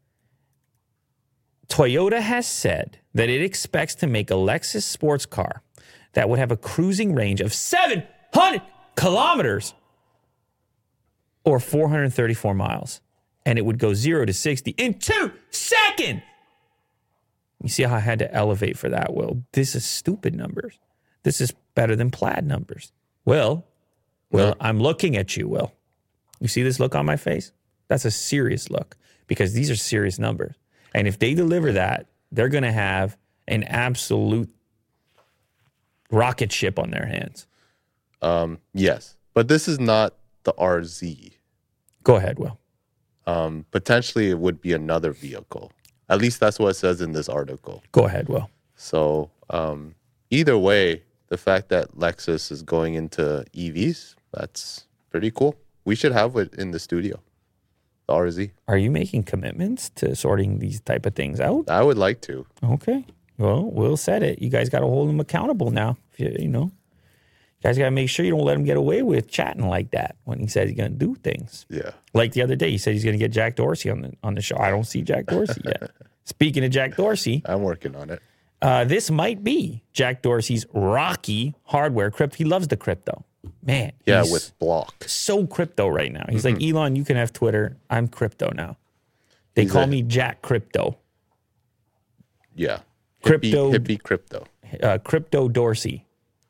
Toyota has said that it expects to make a Lexus sports car that would have a cruising range of 700 kilometers or 434 miles. And it would go 0 to 60 in 2 seconds. You see how I had to elevate for that, Will? This is stupid numbers. This is better than Plaid numbers. Will, I'm looking at you, Will. You see this look on my face? That's a serious look because these are serious numbers. And if they deliver that, they're going to have an absolute rocket ship on their hands. Yes, but this is not the RZ. Go ahead, Will. Potentially, it would be another vehicle. At least that's what it says in this article. Go ahead, Will. So either way, the fact that Lexus is going into EVs, that's pretty cool. We should have it in the studio, the RZ. Are you making commitments to sorting these type of things out? I would like to. Okay. Well, Will said it. You guys got to hold him accountable now. You guys got to make sure you don't let him get away with chatting like that when he says he's going to do things. Yeah. Like the other day, he said he's going to get Jack Dorsey on the show. I don't see Jack Dorsey yet. Speaking of Jack Dorsey, I'm working on it. This might be Jack Dorsey's Rocky hardware crypto. He loves the crypto. Man. Yeah, he's with Block. so crypto right now. He's like, Elon, you can have Twitter. I'm crypto now. They call me Jack Crypto. Yeah. Crypto. Hippie crypto. Crypto Dorsey.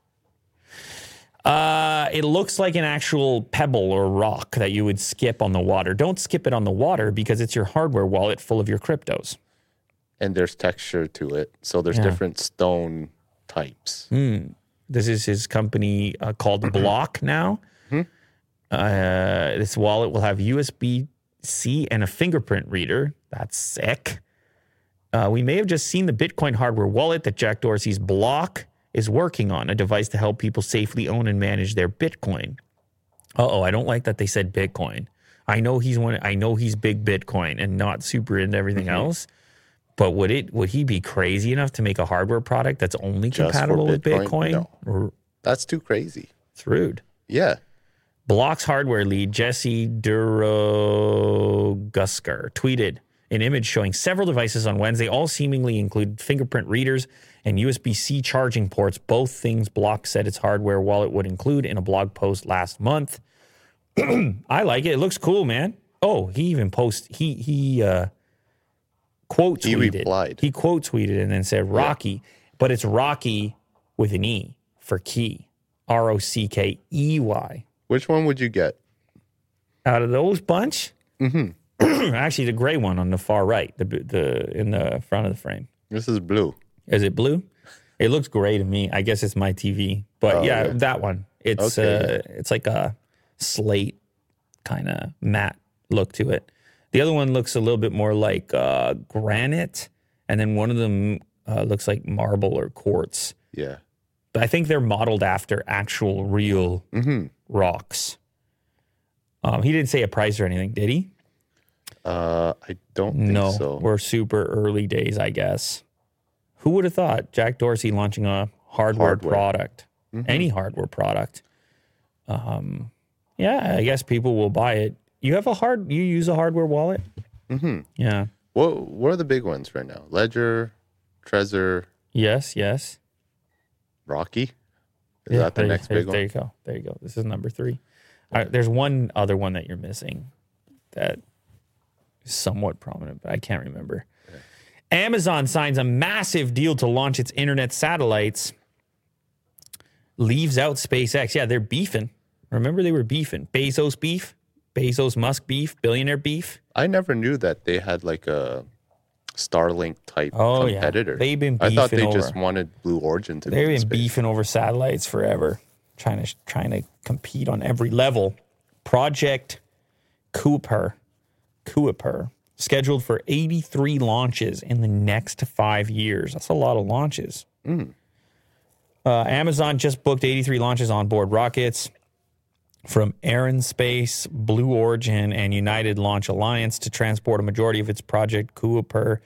It looks like an actual pebble or rock that you would skip on the water. Don't skip it on the water because it's your hardware wallet full of your cryptos. And there's texture to it. So there's different stone types. This is his company called Block now. This wallet will have USB-C and a fingerprint reader. That's sick. We may have just seen the Bitcoin hardware wallet that Jack Dorsey's Block is working on, a device to help people safely own and manage their Bitcoin. I don't like that they said Bitcoin. I know he's big Bitcoin and not super into everything else. But would he be crazy enough to make a hardware product that's only compatible with Bitcoin? No. That's too crazy. It's rude. Yeah. Block's hardware lead, Jesse Durogusker, tweeted an image showing several devices on Wednesday, all seemingly include fingerprint readers and USB-C charging ports, both things Block said its hardware wallet would include in a blog post last month. I like it. It looks cool, man. Oh, he even quote tweeted. He replied. He quote tweeted and then said Rocky, but it's Rocky with an E for key. ROCKEY. Which one would you get? Out of those bunch? Actually, the gray one on the far right, the in the front of the frame. This is blue. Is it blue? It looks gray to me. I guess it's my TV. But that one. It's it's like a slate kind of matte look to it. The other one looks a little bit more like granite, and then one of them looks like marble or quartz. Yeah. But I think they're modeled after actual real rocks. He didn't say a price or anything, did he? I don't think No, so. we're super early days, I guess. Who would have thought Jack Dorsey launching a hardware. product, any hardware product? Yeah, I guess people will buy it. You use a hardware wallet? Mm-hmm. Yeah. What are the big ones right now? Ledger, Trezor, Yes. Rocky? Is that the next big one? There you go. This is number 3. There's one other one that you're missing that is somewhat prominent, but I can't remember. Okay. Amazon signs a massive deal to launch its internet satellites. Leaves out SpaceX. Yeah, they're beefing. Remember they were beefing. Bezos beef. Bezos Musk beef. Billionaire beef. I never knew that they had like a Starlink type competitor. Yeah. They've been beefing. I thought they just wanted Blue Origin to be in They've space. been beefing over satellites forever, trying to compete on every level. Project Kuiper, scheduled for 83 launches in the next 5 years. That's a lot of launches. Amazon just booked 83 launches on board rockets from Arianespace, Blue Origin, and United Launch Alliance to transport a majority of its Project Kuiper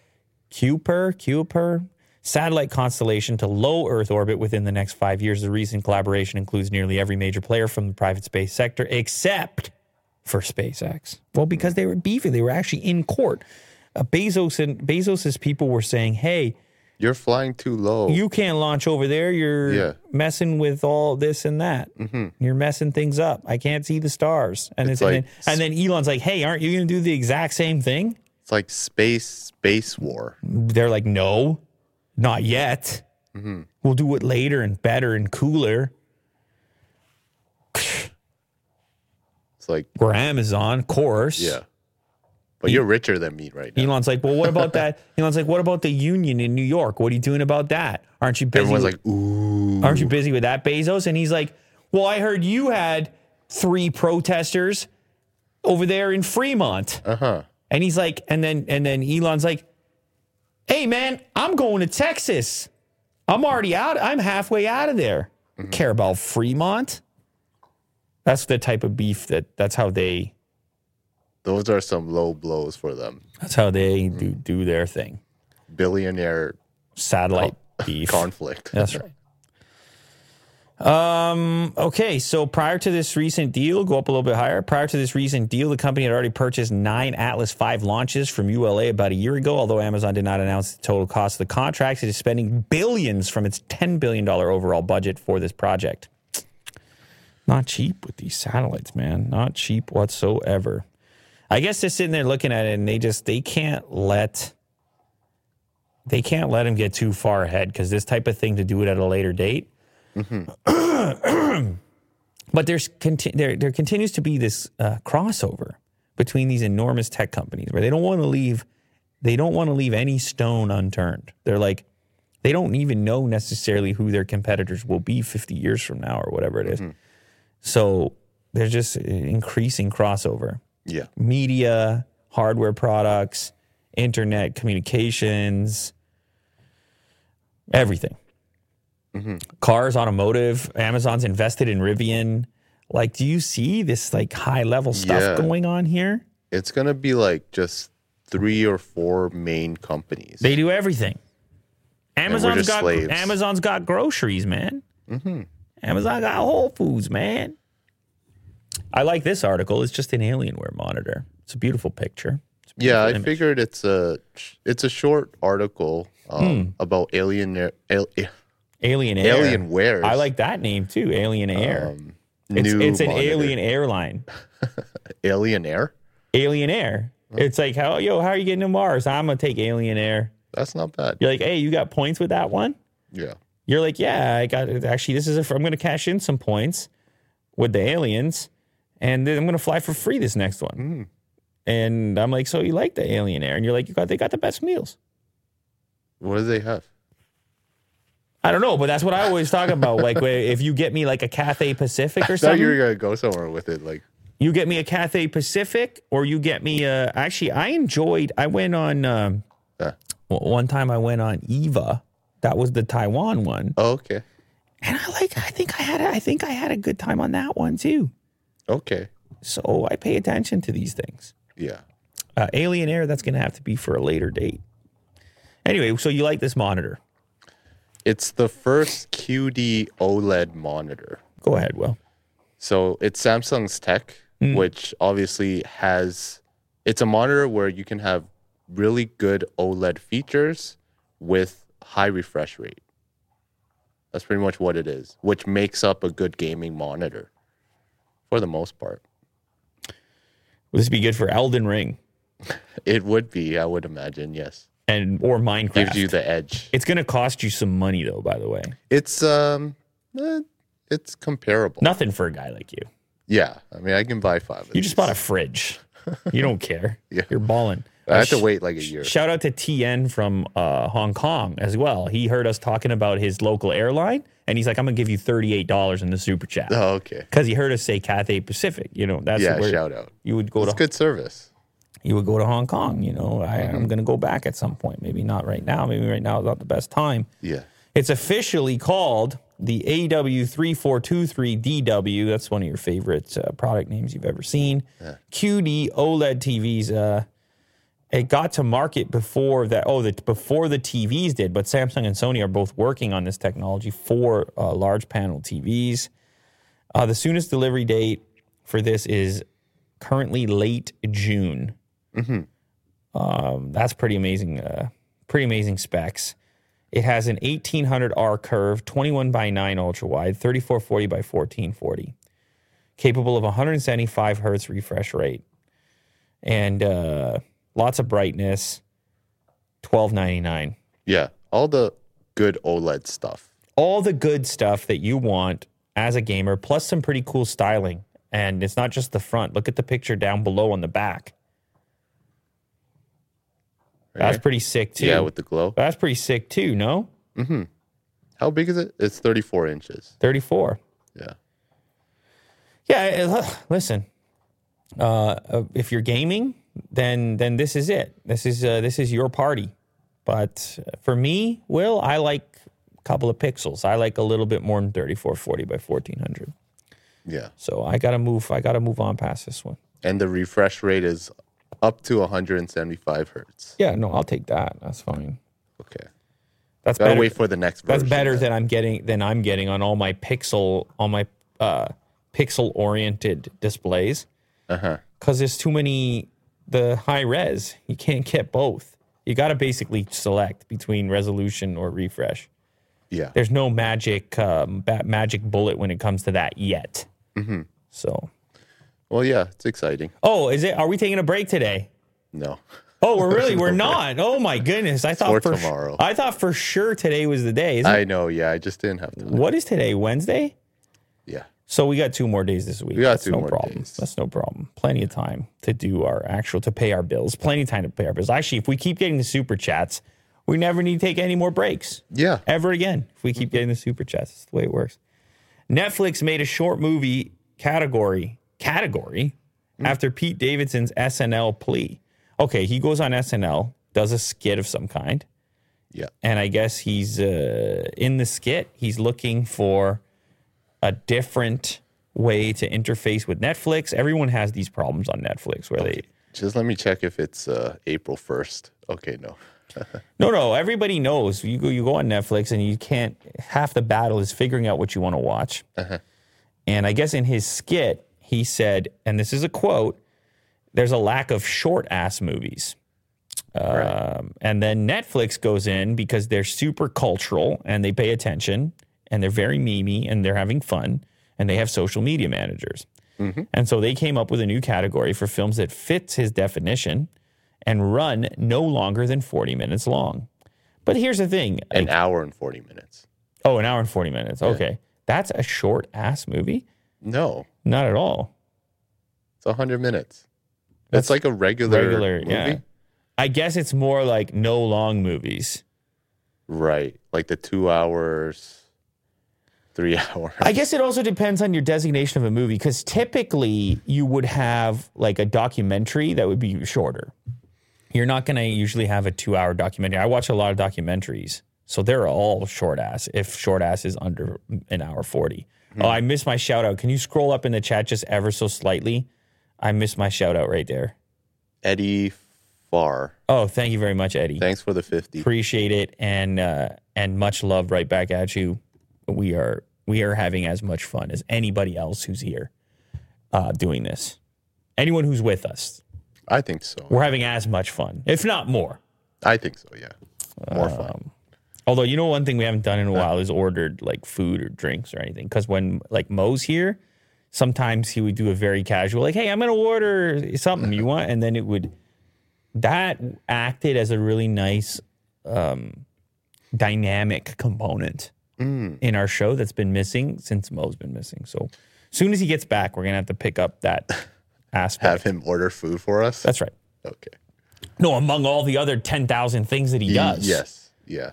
satellite constellation to low Earth orbit within the next 5 years. The recent collaboration includes nearly every major player from the private space sector, except for SpaceX. Well, because they were beefing. They were actually in court. Bezos's people were saying, hey, you're flying too low. You can't launch over there. You're messing with all this and that. Mm-hmm. You're messing things up. I can't see the stars. And and then Elon's like, hey, aren't you going to do the exact same thing? It's like space war. They're like, no, not yet. Mm-hmm. We'll do it later and better and cooler. It's like we're Amazon, of course. Yeah. But you're richer than me right now. Elon's like, well, what about that? Elon's like, what about the union in New York? What are you doing about that? Aren't you busy? Everyone's like, ooh. Aren't you busy with that, Bezos? And he's like, well, I heard you had 3 protesters over there in Fremont. Uh-huh. And he's like, and then Elon's like, hey, man, I'm going to Texas. I'm already out. I'm halfway out of there. Mm-hmm. Care about Fremont? That's the type of beef that's how they... Those are some low blows for them. That's how they do their thing. Billionaire satellite beef conflict. That's right. Okay, so prior to this recent deal, go up a little bit higher. Prior to this recent deal, the company had already purchased 9 Atlas V launches from ULA about a year ago. Although Amazon did not announce the total cost of the contracts, it is spending billions from its $10 billion overall budget for this project. Not cheap with these satellites, man. Not cheap whatsoever. I guess they're sitting there looking at it and they can't let him get too far ahead because this type of thing to do it at a later date. Mm-hmm. But there continues to be this crossover between these enormous tech companies where they don't want to leave any stone unturned. They're like, they don't even know necessarily who their competitors will be 50 years from now or whatever it is. Mm-hmm. So there's just increasing crossover. Yeah. Media, hardware products, internet communications, everything. Mm-hmm. Cars, automotive, Amazon's invested in Rivian. Like, do you see this like high level stuff going on here? It's going to be like just 3 or 4 main companies. They do everything. Amazon's got groceries, man. Mm-hmm. Amazon got Whole Foods, man. I like this article. It's just an Alienware monitor. It's a beautiful picture. I figured it's a short article about Alienware. I like that name too, Alien Air. It's an alien airline. Alien Air? Alien Air. It's like, how are you getting to Mars? I'm going to take Alien Air. That's not bad. You're like, hey, you got points with that one? Yeah. You're like, yeah, I got it. Actually, I'm going to cash in some points with the aliens, and then I'm going to fly for free this next one. Mm. And I'm like, so you like the Alien Air? And you're like, they got the best meals. What do they have? I don't know, but that's what I always talk about. Like, if you get me like a Cathay Pacific or something. I thought you were going to go somewhere with it. Like, you get me a Cathay Pacific, or you get me actually, I went on, one time I went on EVA. That was the Taiwan one. Oh, okay. And I think I had a good time on that one too. Okay. So I pay attention to these things. Yeah. Alien Air, that's going to have to be for a later date. Anyway, so you like this monitor. It's the first QD OLED monitor. Go ahead, Will. So it's Samsung's tech, which obviously it's a monitor where you can have really good OLED features with high refresh rate. That's pretty much what it is, which makes up a good gaming monitor for the most part. Will this be good for Elden Ring? It would be, I would imagine, yes. Or Minecraft. Gives you the edge. It's going to cost you some money, though, by the way. It's comparable. Nothing for a guy like you. Yeah, I mean, I can buy 5 of You these. just bought a fridge. You don't care. Yeah. You're balling. I have to wait like a year. Shout out to TN from Hong Kong as well. He heard us talking about his local airline, and he's like, I'm going to give you $38 in the super chat. Oh, okay. Because he heard us say Cathay Pacific. You know, that's Yeah, where shout out. you would go It's to. good service. You would go to Hong Kong. You know, I'm going to go back at some point. Maybe not right now. Maybe right now is not the best time. Yeah. It's officially called the AW3423DW. That's one of your favorite product names you've ever seen. Yeah. QD OLED TVs. It got to market before that. Before the TVs did, but Samsung and Sony are both working on this technology for large panel TVs. The soonest delivery date for this is currently late June. That's pretty amazing. Pretty amazing specs. It has an 1800R curve, 21:9 ultra wide, 3440 by 1440, capable of 175 hertz refresh rate, and lots of brightness. $12.99. Yeah, all the good OLED stuff. All the good stuff that you want as a gamer, plus some pretty cool styling. And it's not just the front. Look at the picture down below on the back. That's pretty sick, too. Yeah, with the glow. That's pretty sick, too, no? How big is it? It's 34 inches. 34. Yeah. Yeah, listen. If you're gaming, then this is it. This is your party. But for me, Will, I like a couple of pixels. I like a little bit more than 3440 by 1400. Yeah. So I gotta move on past this one. And the refresh rate is up to 175 hertz. Yeah, no, I'll take that. That's fine. Okay. That's Gotta better. wait for the next version. That's better than I'm getting on all my pixel oriented displays. Because there's too many the high res. You can't get both. You got to basically select between resolution or refresh. Yeah. There's no magic bullet when it comes to that yet. So. Well, yeah, it's exciting. Oh, is it? Are we taking a break today? No. Oh, we're not. Oh my goodness! I thought for tomorrow. I thought for sure today was the day. I know. Yeah, I just didn't have time. What is today? Wednesday. Yeah. So we got 2 more days this week. We got That's 2 no more problem. days. That's no problem. Plenty of time to do to pay our bills. Plenty of time to pay our bills. Actually, if we keep getting the super chats, we never need to take any more breaks. Yeah. Ever again. If we keep getting the super chats, that's the way it works. Netflix made a short movie category after Pete Davidson's SNL plea. Okay, he goes on SNL, does a skit of some kind. Yeah. And I guess he's in the skit, he's looking for a different way to interface with Netflix. Everyone has these problems on Netflix where they... Just let me check if it's April 1st. Okay, no. No, everybody knows. You go on Netflix and you can't... Half the battle is figuring out what you want to watch. And I guess in his skit, he said, and this is a quote, there's a lack of short-ass movies. Right. And then Netflix goes in because they're super cultural and they pay attention and they're very memey and they're having fun and they have social media managers. And so they came up with a new category for films that fits his definition and run no longer than 40 minutes long. But here's the thing. An hour and 40 minutes. Oh, an hour and 40 minutes. Okay. That's a short-ass movie? No. Not at all. It's 100 minutes. That's like a regular movie. Yeah. I guess it's more like no long movies. Right. Like the 2 hours, 3 hours. I guess it also depends on your designation of a movie because typically you would have like a documentary that would be shorter. You're not going to usually have a 2-hour documentary. I watch a lot of documentaries, so they're all short ass if short ass is under an hour 40. Oh, I missed my shout out. Can you scroll up in the chat just ever so slightly? I missed my shout out right there. Eddie Farr. Oh, thank you very much, Eddie. Thanks for the 50. Appreciate it, and much love right back at you. We are having as much fun as anybody else who's here doing this. Anyone who's with us, I think so. we're having as much fun, if not more. I think so, yeah. More fun. Although, you know, one thing we haven't done in a while is ordered like food or drinks or anything. Because when like Mo's here, sometimes he would do a very casual, like, hey, I'm going to order something you want. And then that acted as a really nice dynamic component in our show that's been missing since Mo's been missing. So as soon as he gets back, we're going to have to pick up that aspect. Have him order food for us? That's right. Okay. No, among all the other 10,000 things that he does. Yes. Yeah.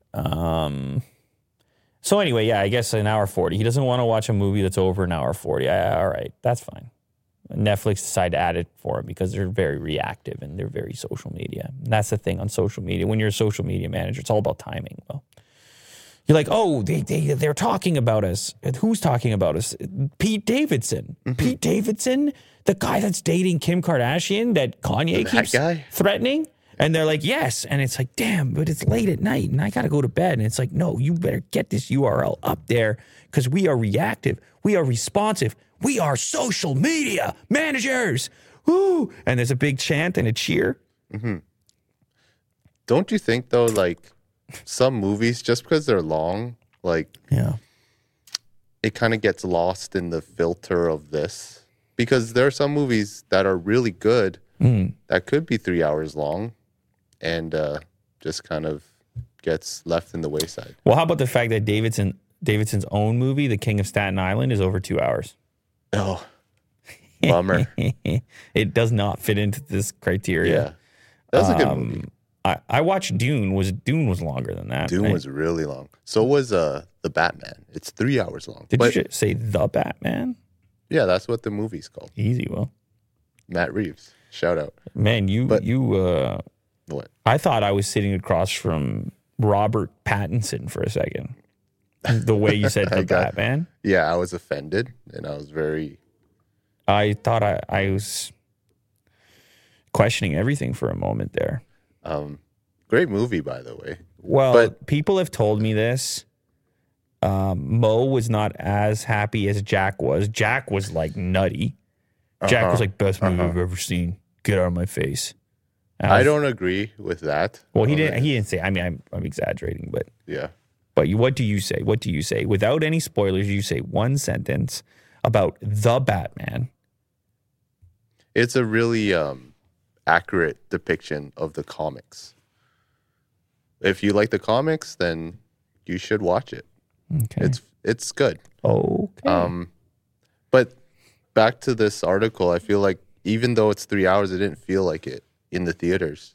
So anyway, yeah, I guess an hour 40. He doesn't want to watch a movie that's over an hour 40. All right, that's fine. Netflix decided to add it for him because they're very reactive and they're very social media. And that's the thing on social media. When you're a social media manager, it's all about timing. Well, you're like, oh, they're talking about us. Who's talking about us? Pete Davidson. Mm-hmm. Pete Davidson, the guy that's dating Kim Kardashian that Kanye keeps threatening. And they're like, yes. And it's like, damn, but it's late at night and I got to go to bed. And it's like, no, you better get this URL up there because we are reactive. We are responsive. We are social media managers. Woo! And there's a big chant and a cheer. Mm-hmm. Don't you think, though, like some movies, just because they're long, like, yeah, it kind of gets lost in the filter of this? Because there are some movies that are really good that could be 3 hours long. And just kind of gets left in the wayside. Well, how about the fact that Davidson's own movie, The King of Staten Island, is over 2 hours? Oh, bummer. It does not fit into this criteria. Yeah, that was a good movie. I watched Dune. Dune was longer than that. Dune was really long. So was The Batman. It's 3 hours long. Did you just say The Batman? Yeah, that's what the movie's called. Easy, Will. Matt Reeves. Shout out. Man, What? I thought I was sitting across from Robert Pattinson for a second. The way you said The Batman. Yeah, I was offended, and I was very... I thought I was questioning everything for a moment there. Great movie, by the way. Well, people have told me this. Mo was not as happy as Jack was. Jack was like nutty. Jack was like, best movie I've ever seen. Get out of my face. I don't agree with that. Well, he didn't say. I mean, I'm exaggerating, but yeah. But what do you say? What do you say? Without any spoilers, you say one sentence about The Batman. It's a really accurate depiction of the comics. If you like the comics, then you should watch it. Okay. It's good. Okay. But back to this article, I feel like even though it's 3 hours, it didn't feel like it in the theaters.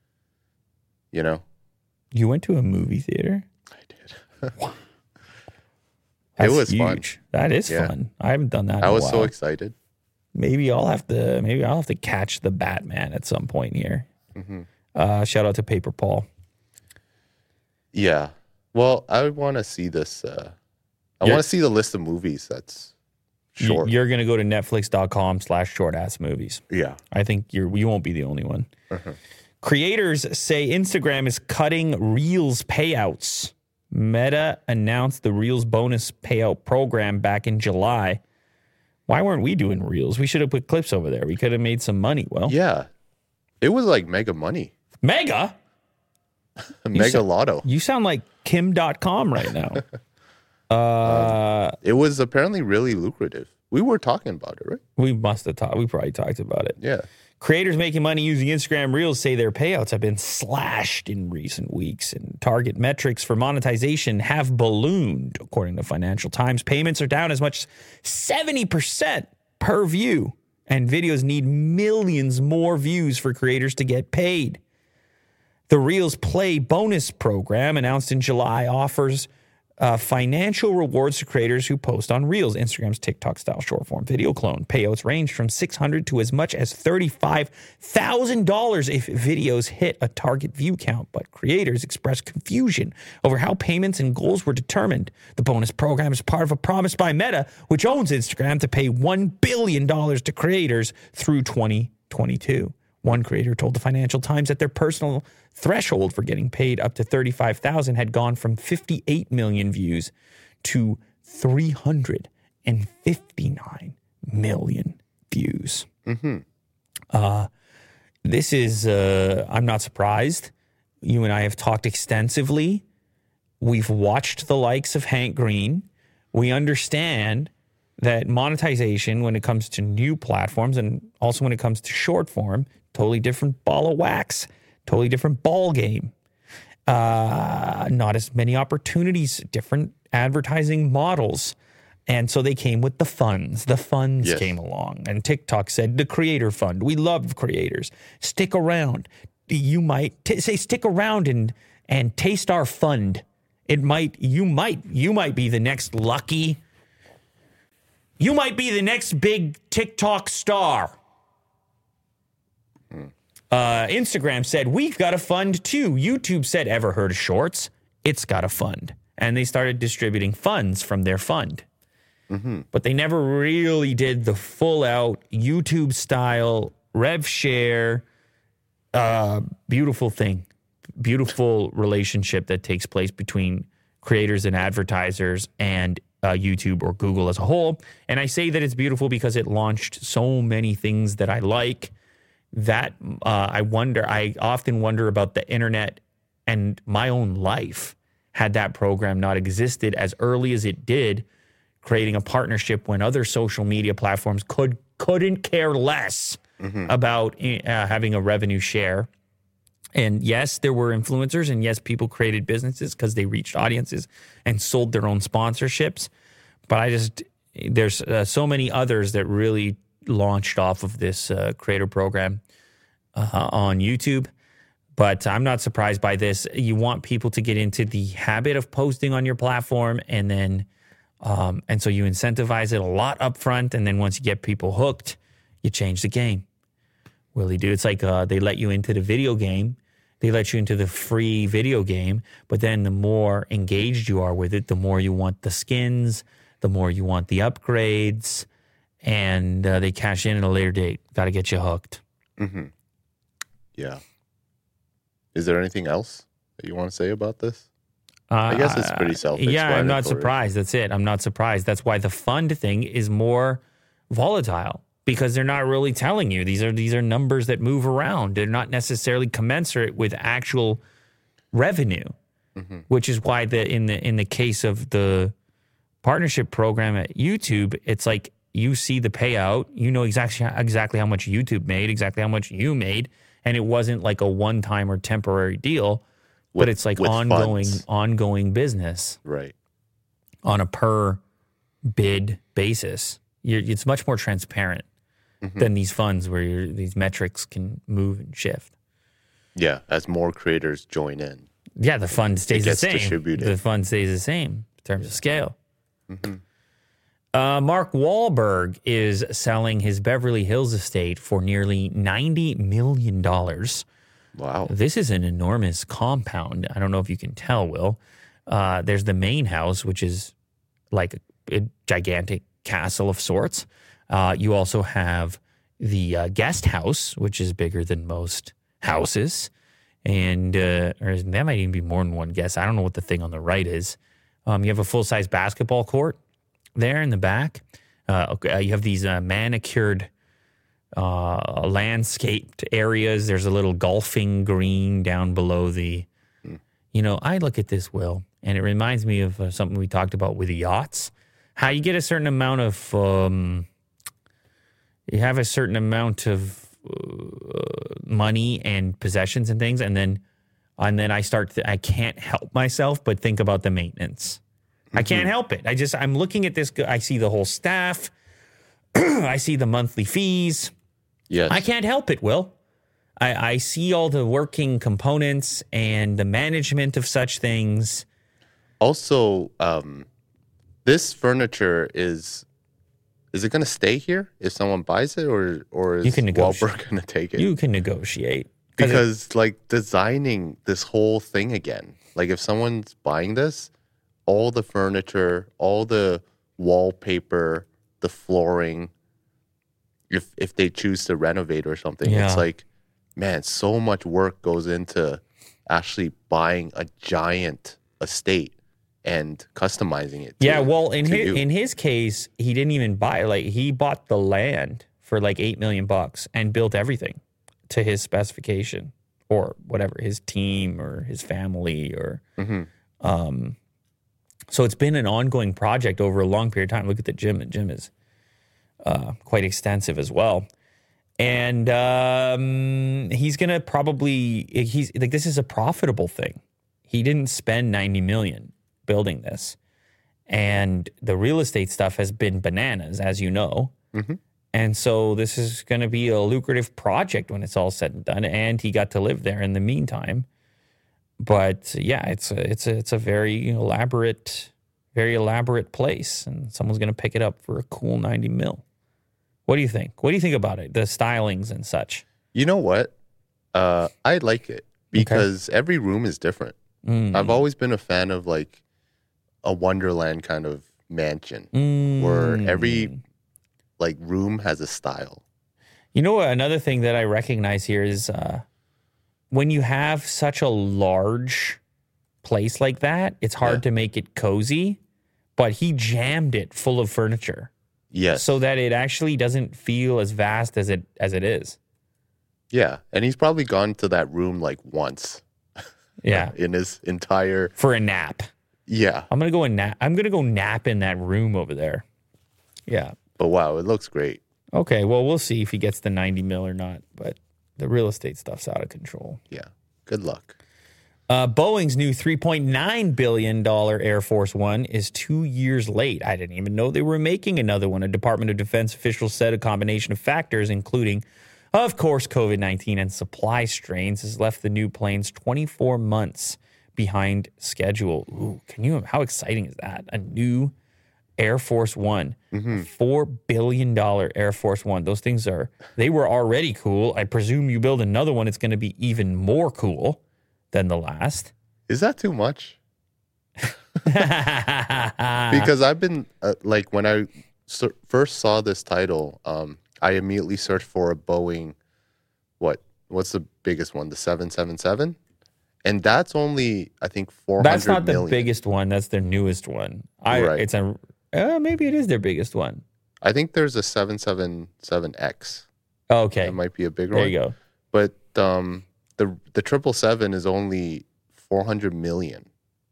You know? You went to a movie theater? I did. Wow. It was huge. fun. That is fun. I haven't done that in I a was while. so excited. Maybe I'll have to catch The Batman at some point here. Mm-hmm. Shout out to Paper Paul. Yeah. Well, I want to see this. I want to see the list of movies that's short. You're going to go to netflix.com/shortassmovies. Yeah. I think you won't be the only one. Creators say Instagram is cutting Reels payouts. Meta announced the Reels bonus payout program back in July. Why weren't we doing Reels? We should have put clips over there. We could have made some money. Well, yeah. It was like mega money. Mega? Mega lotto. You sound like Kim.com right now. It was apparently really lucrative. We were talking about it, right? We must have talked. We probably talked about it. Yeah. Creators making money using Instagram Reels say their payouts have been slashed in recent weeks, and target metrics for monetization have ballooned. According to Financial Times, payments are down as much as 70% per view, and videos need millions more views for creators to get paid. The Reels Play bonus program, announced in July, offers financial rewards to creators who post on Reels, Instagram's TikTok-style short-form video clone. Payouts range from $600 to as much as $35,000 if videos hit a target view count, but creators expressed confusion over how payments and goals were determined. The bonus program is part of a promise by Meta, which owns Instagram, to pay $1 billion to creators through 2022. One creator told the Financial Times that their personal threshold for getting paid up to $35,000 had gone from 58 million views to 359 million views. This is, I'm not surprised. You and I have talked extensively. We've watched the likes of Hank Green. We understand that monetization, when it comes to new platforms and also when it comes to short form, totally different ball of wax, totally different ball game. Not as many opportunities, different advertising models. And so they came with the funds. The funds Yes. came along. And TikTok said, the creator fund. We love creators. Stick around. You might say, stick around and taste our fund. You might be the next lucky. You might be the next big TikTok star. Instagram said, we've got a fund too. YouTube said, ever heard of Shorts? It's got a fund. And they started distributing funds from their fund. But they never really did the full out YouTube style rev share. Beautiful thing. Beautiful relationship that takes place between creators and advertisers and YouTube or Google as a whole. And I say that it's beautiful because it launched so many things that I like. That I often wonder about the internet and my own life had that program not existed as early as it did, creating a partnership when other social media platforms couldn't care less about having a revenue share. And yes, there were influencers, and yes, people created businesses because they reached audiences and sold their own sponsorships. But there's so many others that really launched off of this creator program on YouTube. But I'm not surprised by this. You want people to get into the habit of posting on your platform, and then and so you incentivize it a lot up front, and then once you get people hooked, you change the game. Really do. It's like they let you into the video game. They let you into the free video game, but then the more engaged you are with it, the more you want the skins, the more you want the upgrades, and they cash in at a later date. Got to get you hooked. Yeah. Is there anything else that you want to say about this? I guess it's pretty self-explanatory. Yeah, I'm not surprised. That's it. I'm not surprised. That's why the fund thing is more volatile, because they're not really telling you. These are numbers that move around. They're not necessarily commensurate with actual revenue, which is why in the case of the partnership program at YouTube, it's like you see the payout, you know exactly how much YouTube made, exactly how much you made, and it wasn't like a one-time or temporary deal, but it's like ongoing business, right, on a per bid basis. It's much more transparent than these funds where these metrics can move and shift. Yeah, as more creators join in. Yeah, the fund stays the same. Distributed. The fund stays the same in terms of scale. Mark Wahlberg is selling his Beverly Hills estate for nearly $90 million. Wow. This is an enormous compound. I don't know if you can tell, Will. There's the main house, which is like a gigantic castle of sorts. You also have the guest house, which is bigger than most houses. And or that might even be more than one guest. I don't know what the thing on the right is. You have a full-size basketball court there in the back. You have these manicured landscaped areas. There's a little golfing green down below the, I look at this, Will, and it reminds me of something we talked about with the yachts. How you get a certain amount of, you have a certain amount of money and possessions and things, and then I can't help myself but think about the maintenance. I can't help it. I'm looking at this. I see the whole staff. I see the monthly fees. Yes. I can't help it, Will. I see all the working components and the management of such things. Also, this furniture is it going to stay here if someone buys it, or is You can negotiate. Wahlberg going to take it? You can negotiate. Because like designing this whole thing again, like if someone's buying this, all the furniture, all the wallpaper, the flooring, if they choose to renovate or something, Yeah. it's like, man, so much work goes into actually buying a giant estate and customizing it. Yeah, well, in you. his case, he didn't even buy. Like, he bought the land for like $8 million and built everything to his specification or whatever, his team or his family or. So it's been an ongoing project over a long period of time. Look at the gym. The gym is quite extensive as well. And he's gonna probably he's like, this is a profitable thing. He didn't spend $90 million building this, and the real estate stuff has been bananas, as you know. And so this is going to be a lucrative project when it's all said and done. And he got to live there in the meantime. But yeah, it's a very elaborate place, and someone's going to pick it up for a cool 90 mil. What do you think? What do you think about it? The stylings and such. You know what? I like it because every room is different. I've always been a fan of like a Wonderland kind of mansion where every like room has a style. You know what? Another thing that I recognize here is when you have such a large place like that, it's hard to make it cozy, but he jammed it full of furniture. Yes. So that it actually doesn't feel as vast as it is. Yeah. And he's probably gone to that room like once. Yeah. In his entire. For a nap. Yeah. I'm gonna go nap in that room over there. Yeah. But wow, it looks great. Okay, well, we'll see if he gets the 90 mil or not, but the real estate stuff's out of control. Yeah. Good luck. Boeing's new $3.9 billion Air Force One is 2 years late. I didn't even know they were making another one. A Department of Defense official said a combination of factors, including, of course, COVID-19 and supply strains, has left the new planes 24 months behind schedule. Ooh, how exciting is that? A new Air Force One, $4 billion Air Force One. Those things they were already cool. I presume you build another one, it's going to be even more cool than the last. Is that too much? Because I've been like when I first saw this title, I immediately searched for a Boeing. What's the biggest one? The 777, and that's only I think 400 That's not million. the biggest one. That's their newest one. Right. It's maybe it is their biggest one. I think there's a 777X. Okay, That might be a bigger there one. you go. But the 777 is only 400 million,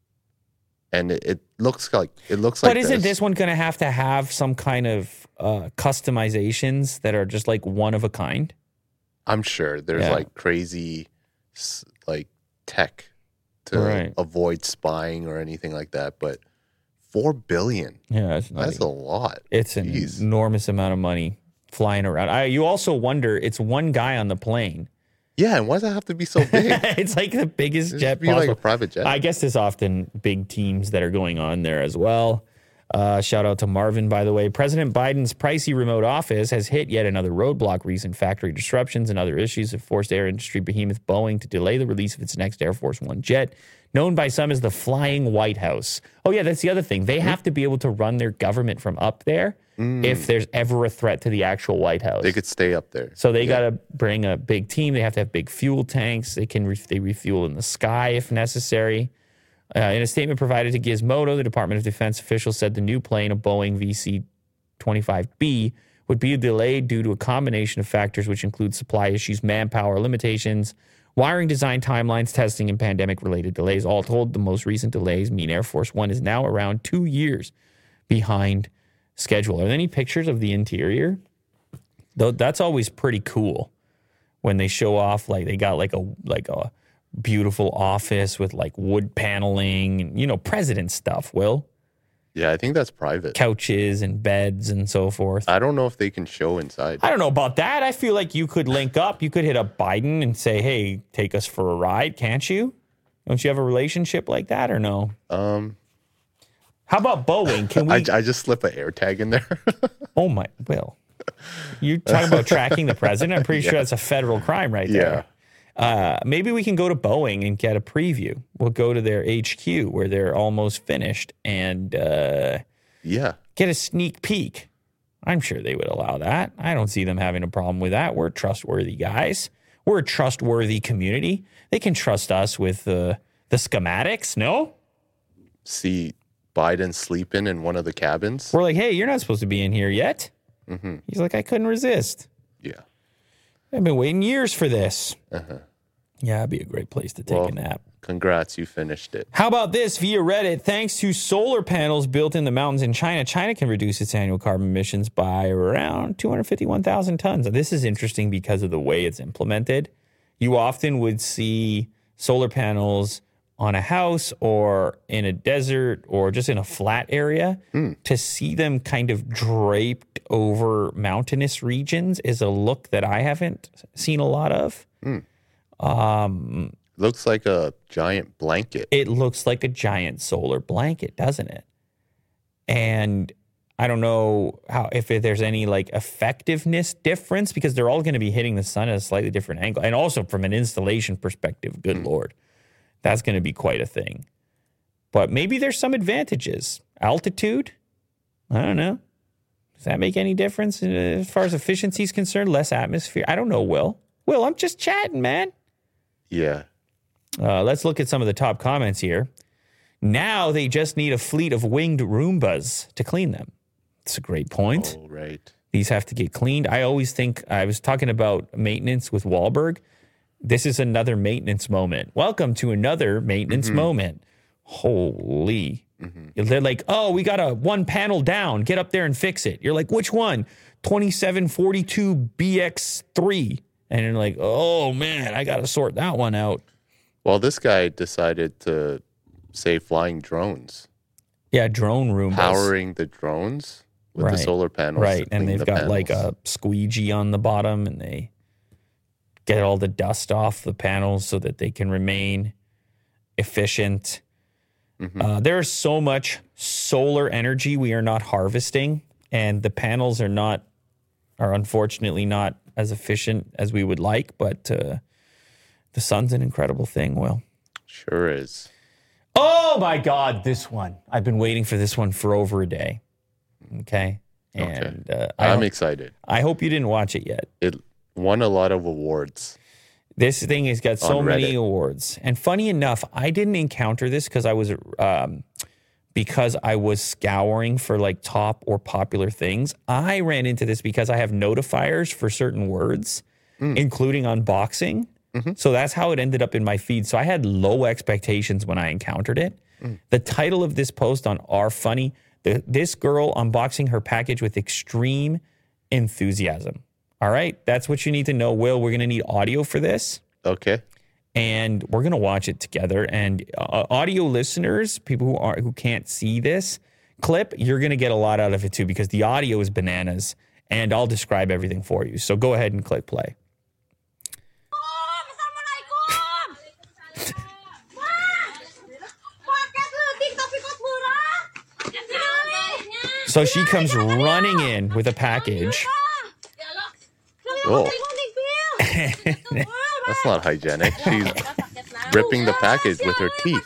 and it looks like But isn't this one going to have some kind of customizations that are just like one of a kind? I'm sure there's Yeah. like crazy like tech to avoid spying or anything like that, but 4 billion. Yeah, That's a lot. It's an Jeez. enormous amount of money flying around. You also wonder, it's one guy on the plane. Yeah, and why does that have to be so big? It's like the biggest It jet should be possible. like a private jet. I guess there's often big teams that are going on there as well. Shout out to Marvin, by the way. President Biden's pricey remote office has hit yet another roadblock. Recent factory disruptions and other issues have forced air industry behemoth Boeing to delay the release of its next Air Force One jet, known by some as the Flying White House. Oh, yeah, that's the other thing. They have to be able to run their government from up there if there's ever a threat to the actual White House. They could stay up there. So they got to bring a big team. They have to have big fuel tanks. They refuel in the sky if necessary. In a statement provided to Gizmodo, the Department of Defense official said the new plane, a Boeing VC-25B, would be delayed due to a combination of factors which include supply issues, manpower limitations, wiring design timelines, testing, and pandemic-related delays. All told, the most recent delays mean Air Force One is now around 2 years behind schedule. Are there any pictures of the interior? Though that's always pretty cool when they show off, like they got like a beautiful office with like wood paneling and, president stuff, Yeah, I think that's private. couches and beds and so forth. I don't know if they can show inside. I don't know about that. I feel like you could link up. You could hit up Biden and say, hey, take us for a ride, can't you? Don't you have a relationship like that or no? How about Boeing? Can we? I just slip an air tag in there. Oh my, Will. You talking about tracking the president? I'm pretty sure that's a federal crime right there. Maybe we can go to Boeing and get a preview. We'll go to their HQ where they're almost finished and get a sneak peek. I'm sure they would allow that. I don't see them having a problem with that. We're trustworthy guys. We're a trustworthy community. They can trust us with the schematics, no? See Biden sleeping in one of the cabins. We're like, hey, you're not supposed to be in here yet. Mm-hmm. He's like, I couldn't resist. Yeah. I've been waiting years for this. Yeah, it'd be a great place to take a nap. Congrats, you finished it. How about this via Reddit? Thanks to solar panels built in the mountains in China, China can reduce its annual carbon emissions by around 251,000 tons. And this is interesting because of the way it's implemented. You often would see solar panels on a house or in a desert or just in a flat area. To see them kind of draped over mountainous regions is a look that I haven't seen a lot of. Looks like a giant blanket. It looks like a giant solar blanket, doesn't it? And I don't know if there's any like effectiveness difference because they're all going to be hitting the sun at a slightly different angle. And also from an installation perspective, good Lord, that's going to be quite a thing. But maybe there's some advantages. Altitude? I don't know. Does that make any difference as far as efficiency is concerned? Less atmosphere? I don't know, Will. Will, I'm just chatting, man. Yeah. Let's look at some of the top comments here. Now they just need a fleet of winged Roombas to clean them. That's a great point. Oh, right. These have to get cleaned. I always think, I was talking about maintenance with Wahlberg. This is another maintenance moment. Welcome to another maintenance moment. Holy. They're like, oh, we got one panel down. Get up there and fix it. You're like, which one? 2742 BX3. And you're like, oh, man, I got to sort that one out. Well, this guy decided to say flying drones. Yeah, drone Roombas. Powering the drones with the solar panels. Right, and they've got like a squeegee on the bottom, and they get all the dust off the panels so that they can remain efficient. There is so much solar energy we are not harvesting, and the panels are unfortunately not as efficient as we would like, but the sun's an incredible thing, Will. Sure is. Oh, my God, this one. I've been waiting for this one for over a day. Okay? And I'm excited. I hope you didn't watch it yet. It won a lot of awards. This thing has got so many awards. And funny enough, I didn't encounter this because I was scouring for like top or popular things. I ran into this because I have notifiers for certain words, including unboxing. So that's how it ended up in my feed. So I had low expectations when I encountered it. The title of this post on R Funny, this girl unboxing her package with extreme enthusiasm. All right, that's what you need to know, Will. We're going to need audio for this. Okay. And we're going to watch it together. And audio listeners, people who can't see this clip, you're going to get a lot out of it too because the audio is bananas. And I'll describe everything for you. So go ahead and click play. So she comes running in with a package. Oh. That's not hygienic. She's ripping the package with her teeth.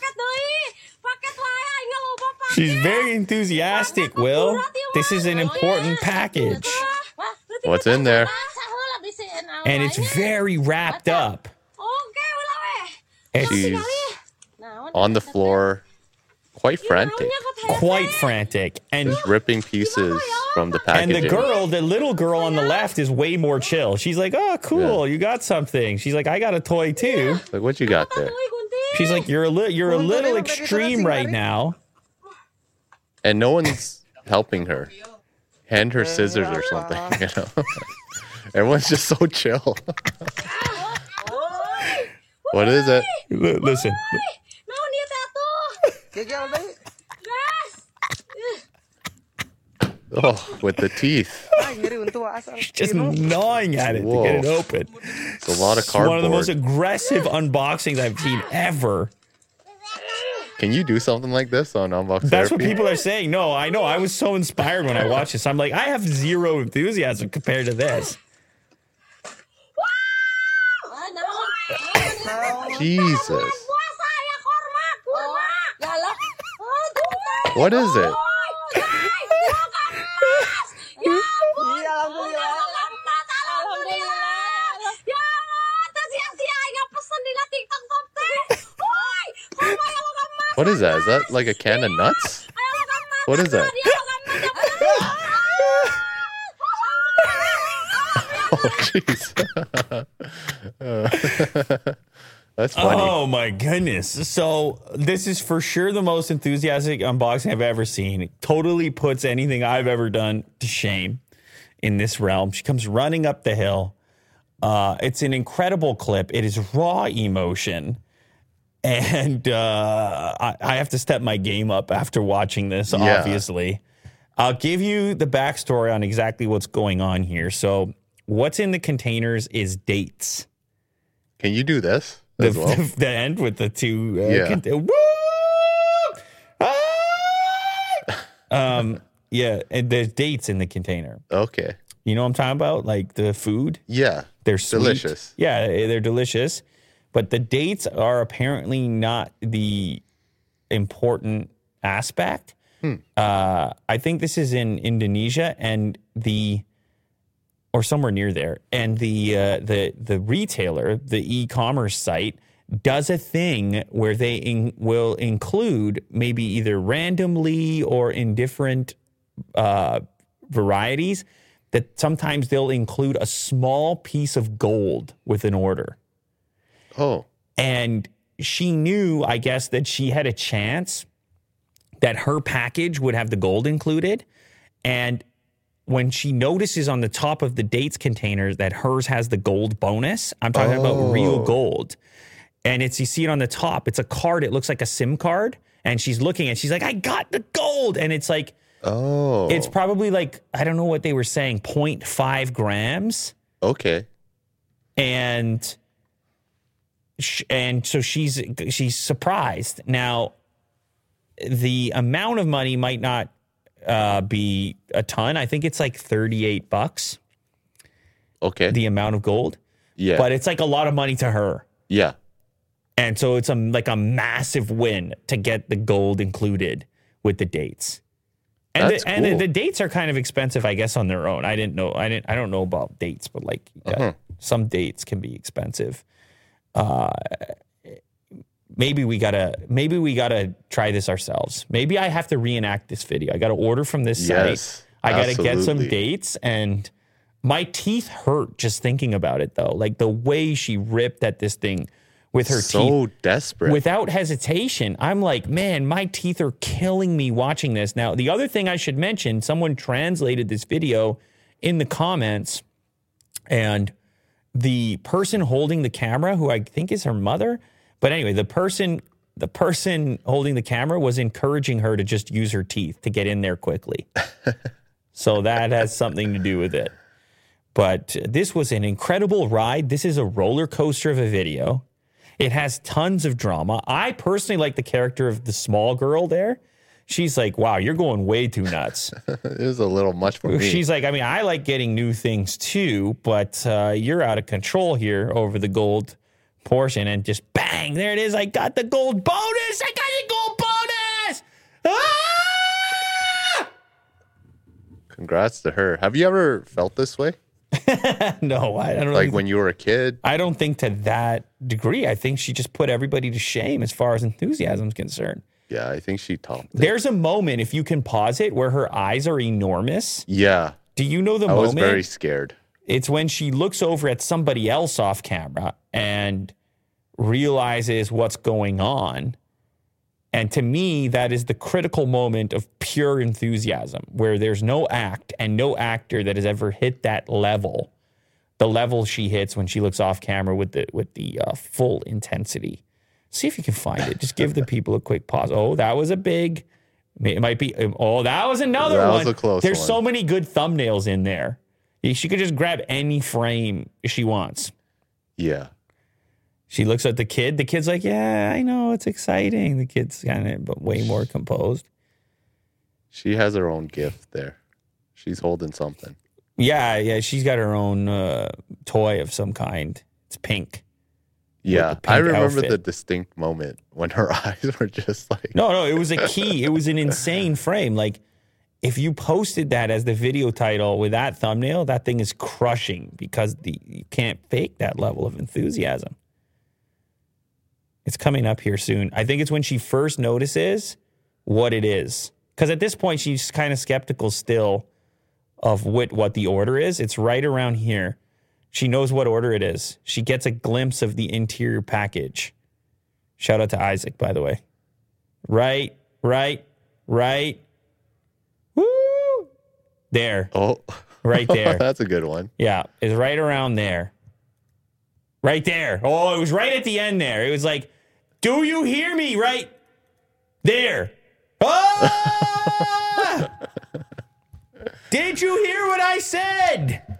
She's very enthusiastic, Will. This is an important package. What's in there? And it's very wrapped up. She's on the floor, quite frantic. Quite frantic. And just ripping pieces from the packaging. And the little girl on the left is way more chill. She's like, oh, cool, you got something. She's like, I got a toy too. Like, what you got there? She's like, you're a little extreme right now. And no one's helping her. Hand her scissors or something, you know. Everyone's just so chill. What is it? Listen. Oh, with the teeth. Just gnawing at it to get it open. It's a lot of cardboard. One of the most aggressive unboxings I've seen ever. Can you do something like this on Unbox That's what Therapy? people are saying. No, I know. I was so inspired when I watched this. I'm like, I have zero enthusiasm compared to this. Jesus. What is it? What is that? Is that like a can of nuts? What is that? Oh, jeez. That's funny. Oh my goodness. So this is for sure the most enthusiastic unboxing I've ever seen. It totally puts anything I've ever done to shame in this realm. She comes running up the hill. It's an incredible clip. It is raw emotion. And I have to step my game up after watching this, Yeah. obviously. I'll give you the backstory on exactly what's going on here. So what's in the containers is dates. Can you do this The, as well? the end with the two. Yeah. Woo! Yeah, and there's dates in the container. Okay. You know what I'm talking about? Like the food. Yeah. They're sweet. Delicious. Yeah, they're delicious. But the dates are apparently not the important aspect. I think this is in Indonesia or somewhere near there. And the retailer, the e-commerce site, does a thing where they will include maybe either randomly or in different varieties, that sometimes they'll include a small piece of gold with an order. Oh. And she knew, I guess, that she had a chance that her package would have the gold included. And when she notices on the top of the dates container that hers has the gold bonus, I'm talking about real gold. And you see it on the top. It's a card. It looks like a SIM card. And she's looking and she's like, I got the gold. And it's like, it's probably like, I don't know what they were saying, 0.5 grams. Okay. And so she's surprised. Now, the amount of money might not be a ton. I think it's like $38. Okay. The amount of gold. Yeah. But it's like a lot of money to her. Yeah. And so it's like a massive win to get the gold included with the dates. And That's cool. the dates are kind of expensive, I guess, on their own. I don't know about dates, but like some dates can be expensive. Maybe we gotta try this ourselves. Maybe I have to reenact this video. I got to order from this site. I got to get some dates, and my teeth hurt just thinking about it. Though, like the way she ripped at this thing with her teeth, so desperate, without hesitation. I'm like, man, my teeth are killing me watching this. Now, the other thing I should mention: someone translated this video in the comments, and the person holding the camera, who I think is her mother. But anyway, the person holding the camera was encouraging her to just use her teeth to get in there quickly. So that has something to do with it. But this was an incredible ride. This is a roller coaster of a video. It has tons of drama. I personally like the character of the small girl there. She's like, wow, you're going way too nuts. It was a little much for me. She's like, I mean, I like getting new things too, but you're out of control here over the gold portion. And just bang, there it is. I got the gold bonus. I got the gold bonus. Ah! Congrats to her. Have you ever felt this way? No, I don't Like when you were a kid? I don't think to that degree. I think she just put everybody to shame as far as enthusiasm is concerned. Yeah, I think she topped it. There's a moment, if you can pause it, where her eyes are enormous. Yeah. Do you know the I moment? was very scared. It's when she looks over at somebody else off camera and realizes what's going on. And to me, that is the critical moment of pure enthusiasm, where there's no act and no actor that has ever hit that level, the level she hits when she looks off camera with the full intensity. See if you can find it. Just give the people a quick pause. Oh, that was a big. It might be. Oh, that was another one. That was a close There's one. so many good thumbnails in there. She could just grab any frame she wants. Yeah. She looks at the kid. The kid's like, yeah, I know, it's exciting. The kid's kind of but way more composed. She has her own gift there. She's holding something. Yeah, she's got her own toy of some kind. It's pink. Yeah, pink I remember outfit. the distinct moment when her eyes were just like... No, it was a key. It was an insane frame. Like, if you posted that as the video title with that thumbnail, that thing is crushing because you can't fake that level of enthusiasm. It's coming up here soon. I think it's when she first notices what it is. Because at this point, she's kind of skeptical still of what the order is. It's right around here. She knows what order it is. She gets a glimpse of the interior package. Shout out to Isaac, by the way. Right. Woo! There. Oh. Right there. That's a good one. Yeah, it's right around there. Right there. Oh, it was right at the end there. It was like, do you hear me? Right there. Ah! Did you hear what I said?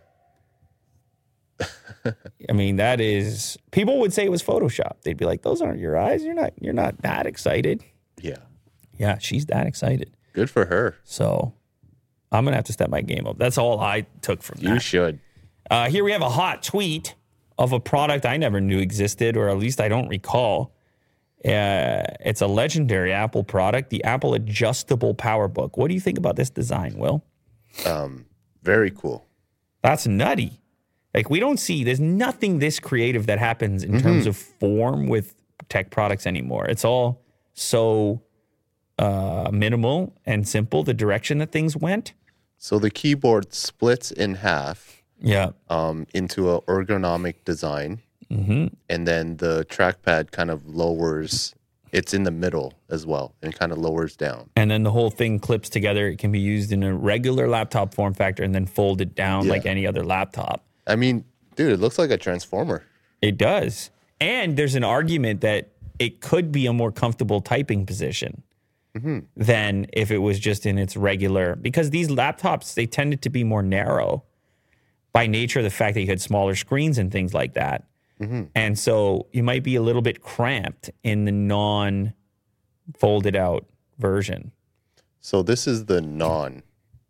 I mean, that is, people would say it was Photoshop. They'd be like, those aren't your eyes. You're not that excited. Yeah. Yeah, she's that excited. Good for her. So I'm going to have to step my game up. That's all I took from that. You should. Here we have a hot tweet of a product I never knew existed, or at least I don't recall. It's a legendary Apple product, the Apple Adjustable PowerBook. What do you think about this design, Will? Very cool. That's nutty. Like, we don't see, there's nothing this creative that happens in terms of form with tech products anymore. It's all so minimal and simple, the direction that things went. So the keyboard splits in half. Yeah. Into an ergonomic design. Mm-hmm. And then the trackpad kind of lowers. It's in the middle as well and kind of lowers down. And then the whole thing clips together. It can be used in a regular laptop form factor and then folded down like any other laptop. I mean, dude, it looks like a transformer. It does. And there's an argument that it could be a more comfortable typing position than if it was just in its regular. Because these laptops, they tended to be more narrow by nature of the fact that you had smaller screens and things like that. And so you might be a little bit cramped in the non-folded out version. So this is the non.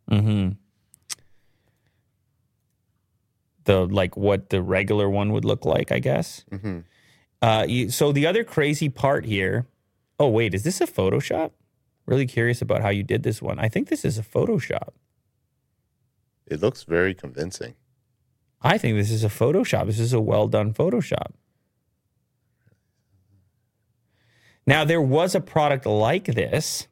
The like what the regular one would look like, I guess. So the other crazy part here. Oh, wait, is this a Photoshop? Really curious about how you did this one. I think this is a Photoshop. It looks very convincing. I think this is a Photoshop. This is a well-done Photoshop. Now, there was a product like this.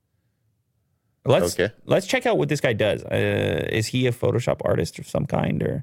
Let's check out what this guy does. Is he a Photoshop artist of some kind? Or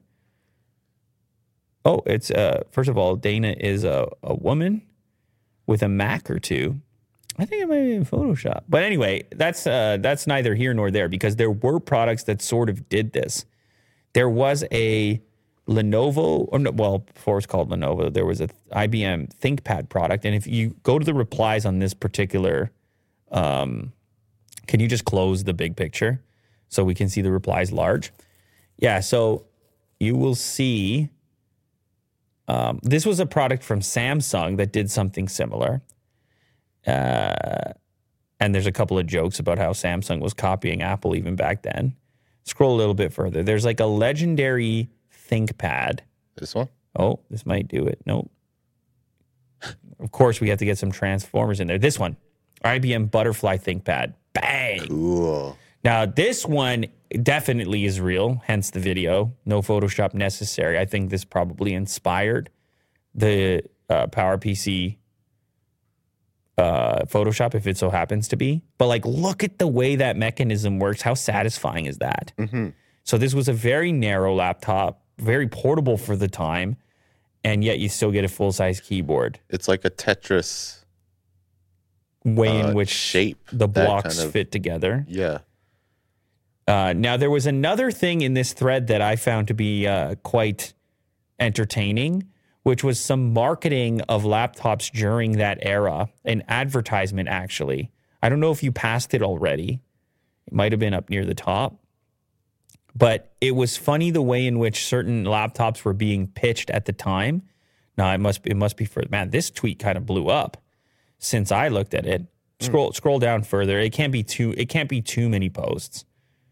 it's first of all, Dana is a woman with a Mac or two. I think it might be in Photoshop. But anyway, that's neither here nor there because there were products that sort of did this. There was a Lenovo, before it was called Lenovo, there was a IBM ThinkPad product. And if you go to the replies on this particular, can you just close the big picture so we can see the replies large? Yeah, so you will see this was a product from Samsung that did something similar. And there's a couple of jokes about how Samsung was copying Apple even back then. Scroll a little bit further. There's like a legendary ThinkPad. This one? Oh, this might do it. Nope. Of course, we have to get some Transformers in there. This one, IBM Butterfly ThinkPad. Bang! Cool. Now, this one definitely is real, hence the video. No Photoshop necessary. I think this probably inspired the PowerPC Photoshop, if it so happens to be. But, like, look at the way that mechanism works. How satisfying is that? So this was a very narrow laptop, very portable for the time, and yet you still get a full-size keyboard. It's like a Tetris way in which shape the blocks fit together. Yeah. Now, there was another thing in this thread that I found to be quite entertaining, which was some marketing of laptops during that era, an advertisement, actually. I don't know if you passed it already. It might have been up near the top. But it was funny the way in which certain laptops were being pitched at the time. No, it must be for, man, this tweet kind of blew up since I looked at it. Scroll down further. It can't be too many posts.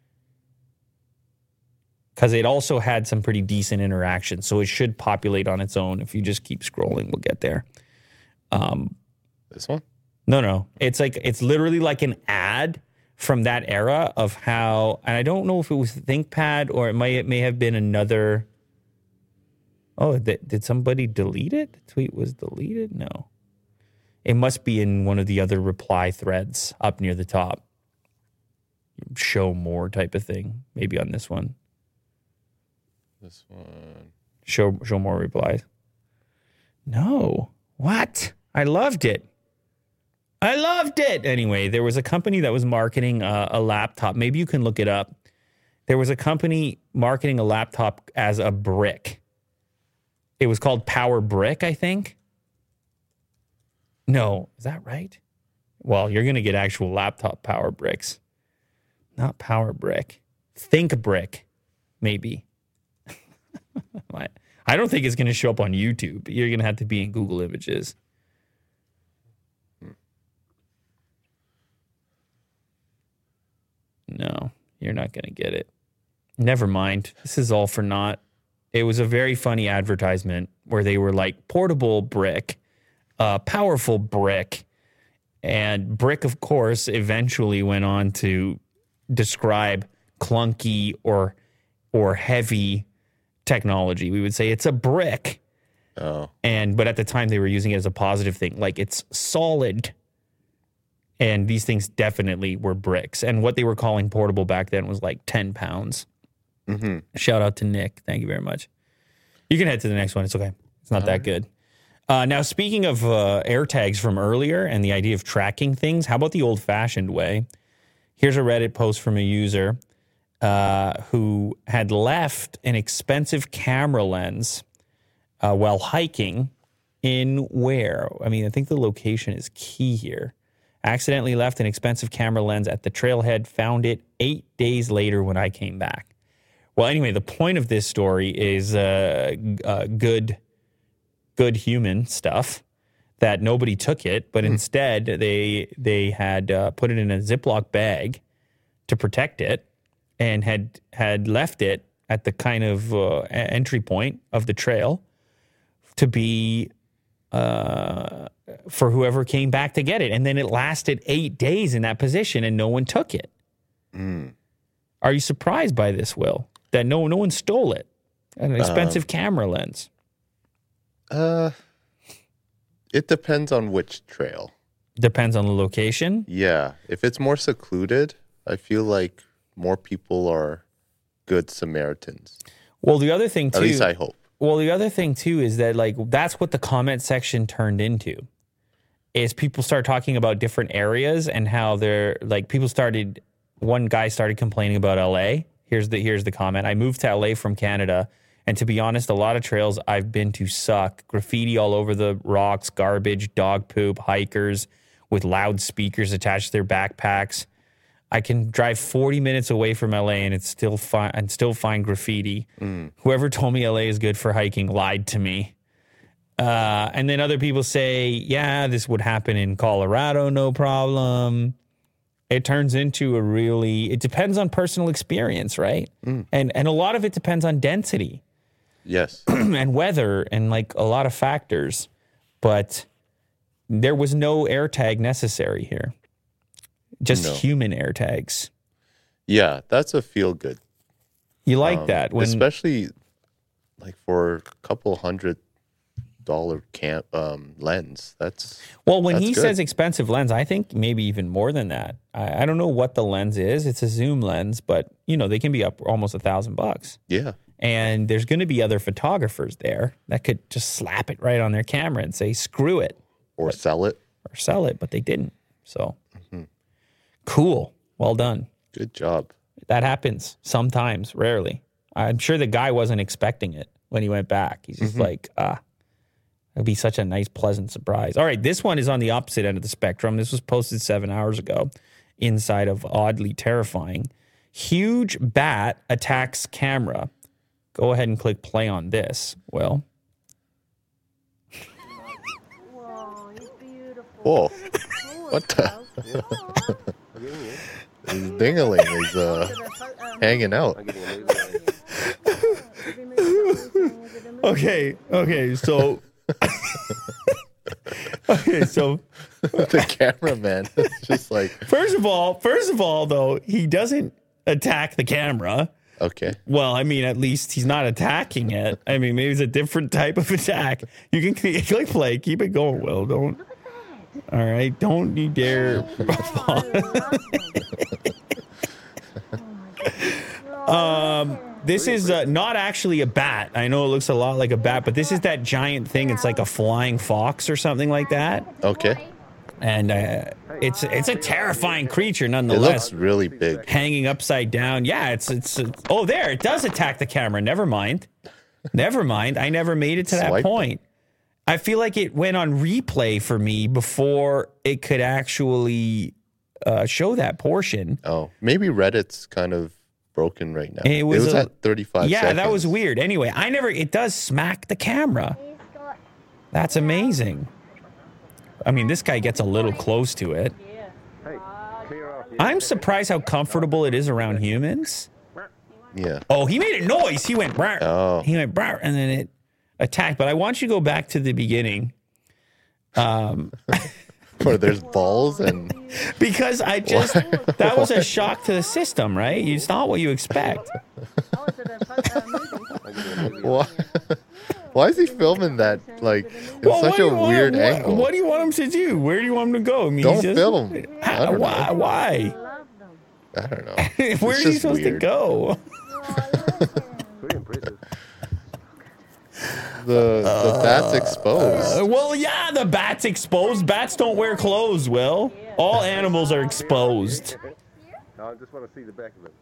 Because it also had some pretty decent interaction, so it should populate on its own. If you just keep scrolling, we'll get there. This one? No. It's literally like an ad from that era of how, and I don't know if it was ThinkPad or it may have been another. Oh, did somebody delete it? The tweet was deleted? No. It must be in one of the other reply threads up near the top. Show more type of thing. Maybe on this one. This one. Show more replies. No. What? I loved it. Anyway, there was a company that was marketing a laptop. Maybe you can look it up. There was a company marketing a laptop as a brick. It was called Power Brick, I think. No, is that right? Well, you're going to get actual laptop Power Bricks. Not Power Brick. Think Brick, maybe. I don't think it's going to show up on YouTube. You're going to have to be in Google Images. No, you're not going to get it. Never mind. This is all for naught. It was a very funny advertisement where they were like, portable brick, powerful brick. And brick, of course, eventually went on to describe clunky or heavy technology. We would say it's a brick. Oh. But at the time they were using it as a positive thing, like it's solid. And these things definitely were bricks. And what they were calling portable back then was like 10 pounds. Mm-hmm. Shout out to Nick. Thank you very much. You can head to the next one. It's okay. It's not that good. Now, speaking of AirTags from earlier and the idea of tracking things, how about the old-fashioned way? Here's a Reddit post from a user who had left an expensive camera lens while hiking in where? I mean, I think the location is key here. Accidentally left an expensive camera lens at the trailhead, found it 8 days later when I came back. Well, anyway, the point of this story is good human stuff, that nobody took it, but instead they had put it in a Ziploc bag to protect it and had left it at the kind of entry point of the trail to be for whoever came back to get it. And then it lasted 8 days in that position and no one took it. Are you surprised by this, Will? That no one stole it? An expensive camera lens. It depends on which trail. Depends on the location? Yeah. If it's more secluded, I feel like more people are good Samaritans. Well, the other thing, too... At least I hope. Well, the other thing, too, is that, like, that's what the comment section turned into. Is people start talking about different areas and how they're, like, one guy started complaining about LA. Here's the comment. I moved to LA from Canada, and to be honest, a lot of trails I've been to suck. Graffiti all over the rocks, garbage, dog poop, hikers with loudspeakers attached to their backpacks. I can drive 40 minutes away from LA and still find graffiti. Whoever told me LA is good for hiking lied to me. And then other people say, yeah, this would happen in Colorado, no problem. It turns into it depends on personal experience, right? And a lot of it depends on density. Yes. And weather and like a lot of factors. But there was no AirTag necessary here. Just human AirTags. Yeah, that's a feel good. You like that, especially like for a couple $100 lens. When he good. says expensive lens, I think maybe even more than that. I don't know what the lens is. It's a zoom lens, but they can be up almost $1,000. Yeah, and there's going to be other photographers there that could just slap it right on their camera and say screw it, or sell it, but they didn't. So. Cool. Well done. Good job. That happens sometimes, rarely. I'm sure the guy wasn't expecting it when he went back. He's just like, it'd be such a nice, pleasant surprise. All right, this one is on the opposite end of the spectrum. This was posted 7 hours ago inside of Oddly Terrifying. Huge bat attacks camera. Go ahead and click play on this, Will. Whoa. What the? His ding-a-ling is hanging out. Okay, so The cameraman is just like, first of all, though, he doesn't attack the camera. okay. Well, I mean, at least he's not attacking it. I mean, maybe it's a different type of attack. You can play, keep it going, Will. Don't. All right, don't you dare. This is not actually a bat. I know it looks a lot like a bat, but this is that giant thing. It's like a flying fox or something like that. Okay. And it's a terrifying creature It nonetheless. looks really big. Hanging upside down. Yeah, it's oh, there, it does attack the camera. Never mind. I never made it to that Swiped. point. I feel like it went on replay for me before it could actually show that portion. Oh, maybe Reddit's kind of broken right now. It was at 35 Yeah, seconds. that was weird. Anyway, it does smack the camera. That's amazing. I mean, this guy gets a little close to it. I'm surprised how comfortable it is around humans. Yeah. Oh, he made a noise. He went, brr. Oh. He went, brr, and then it attacked. But I want you to go back to the beginning. Where there's balls and Because that was a shock to the system, right? It's not what you expect. why is he filming that like in such a weird angle? What do you want him to do? Where do you want him to go? I mean, Don't film. I don't Why? know. Why? I don't know. Where It's are you just supposed to weird. go? The bat's exposed. Well, yeah, the bat's exposed. Bats don't wear clothes, Will. All animals are exposed. I just want to see the back of it.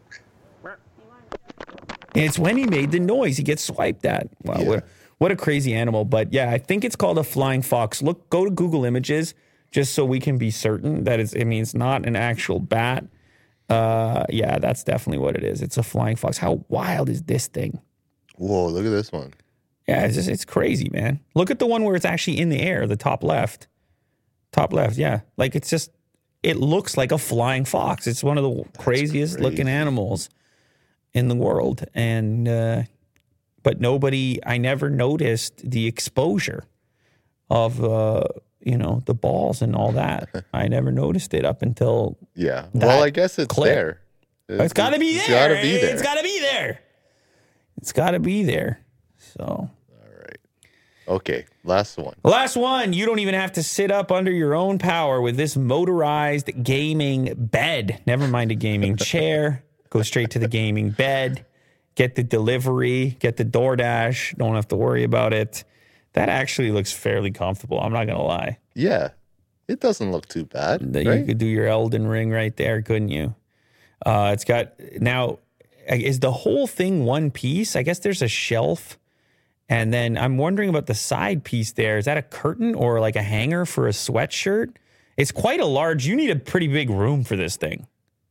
And it's when he made the noise. He gets swiped at. Wow, Yeah. what a crazy animal. But yeah, I think it's called a flying fox. Go to Google Images just so we can be certain that it's not an actual bat. Yeah, that's definitely what it is. It's a flying fox. How wild is this thing? Whoa, look at this one. Yeah, it's crazy, man. Look at the one where it's actually in the air, the top left. Top left, yeah. Like it looks like a flying fox. It's one of the craziest looking animals in the world. And but I never noticed the exposure of the balls and all that. I never noticed it up until Yeah. that Well, I guess it's clip. there. It's got to be there. It's got to be there. It's got to be there. It's got to be there. So. Okay, last one. Last one. You don't even have to sit up under your own power with this motorized gaming bed. Never mind a gaming chair. Go straight to the gaming bed. Get the delivery. Get the DoorDash. Don't have to worry about it. That actually looks fairly comfortable. I'm not going to lie. Yeah, it doesn't look too bad. You Right? could do your Elden Ring right there, couldn't you? It's got, now, is the whole thing one piece? I guess there's a shelf. And then I'm wondering about the side piece there. Is that a curtain or like a hanger for a sweatshirt? It's quite a large, you need a pretty big room for this thing.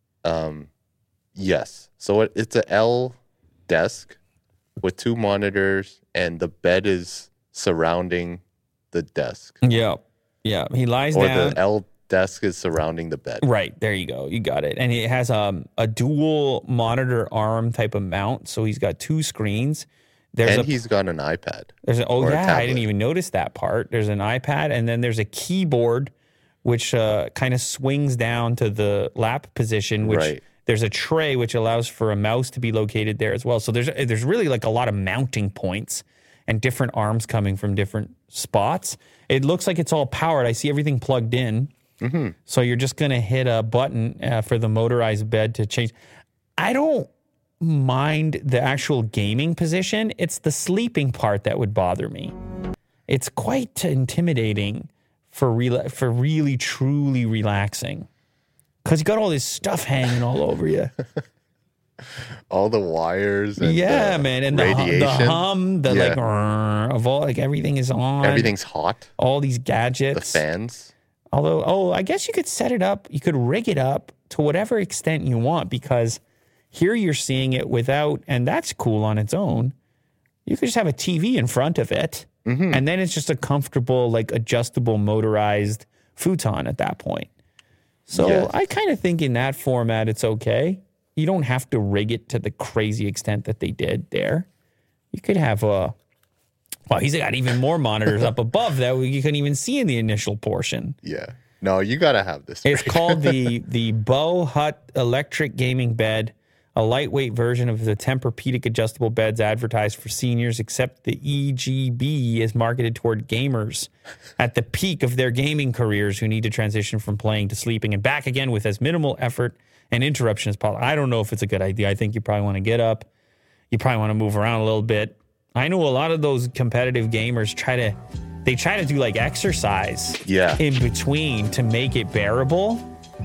Yes. So it's a L desk with 2 monitors, and the bed is surrounding the desk. Yeah. Yeah. He lies Or down. the L desk is surrounding the bed. Right. There you go. You got it. And it has a dual monitor arm type of mount. So he's got 2 screens. And he's got an iPad. Or a tablet. I didn't even notice that part. There's an iPad, and then there's a keyboard, which kind of swings down to the lap position, which Right. there's a tray, which allows for a mouse to be located there as well. So there's really like a lot of mounting points and different arms coming from different spots. It looks like it's all powered. I see everything plugged in. Mm-hmm. So you're just going to hit a button for the motorized bed to change. I don't mind the actual gaming position. It's the sleeping part that would bother me. It's quite intimidating for really truly relaxing, because you got all this stuff hanging all over you. All the wires and Yeah, the man, and radiation. the hum, the Yeah. like of all, like everything is on. Everything's hot. all these The gadgets. fans. Although, I guess you could set it up. You could rig it up to whatever extent you want, because here you're seeing it without, and that's cool on its own. You could just have a TV in front of it, and then it's just a comfortable, like adjustable, motorized futon at that point. So Yes. I kind of think in that format, it's okay. You don't have to rig it to the crazy extent that they did there. You could have well, he's got even more monitors up above that you couldn't even see in the initial portion. Yeah. No, you gotta have this. It's rig. called the Bow Hut Electric Gaming Bed, a lightweight version of the Tempur-Pedic adjustable beds advertised for seniors, except the EGB is marketed toward gamers at the peak of their gaming careers who need to transition from playing to sleeping and back again with as minimal effort and interruption as possible. I don't know if it's a good idea. I think you probably want to get up. You probably want to move around a little bit. I know a lot of those competitive gamers try to do like exercise in between to make it bearable.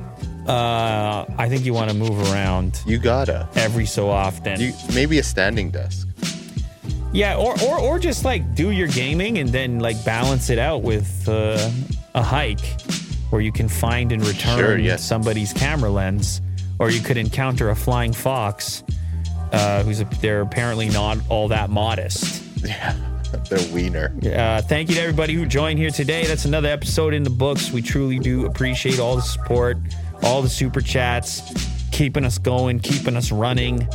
I think you want to move around. You gotta. Every so often. Maybe a standing desk. Yeah, or just like do your gaming and then like balance it out with a hike where you can find and return somebody's camera lens, or you could encounter a flying fox they're apparently not all that modest. Yeah. The wiener. Thank you to everybody who joined here today. That's another episode in the books. We truly do appreciate all the support, all the super chats, keeping us going, keeping us running.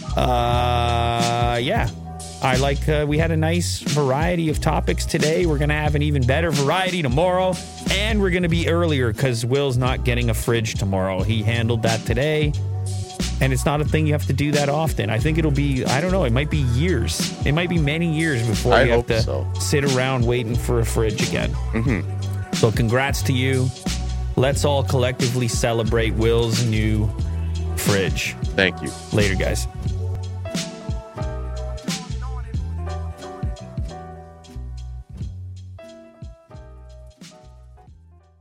I like we had a nice variety of topics today. We're going to have an even better variety tomorrow, and we're going to be earlier because Will's not getting a fridge tomorrow. He handled that today. And it's not a thing you have to do that often. I think it'll be, I don't know, it might be years. It might be many years before you have to sit around waiting for a fridge again. Mm-hmm. So congrats to you. Let's all collectively celebrate Will's new fridge. Thank you. Later, guys.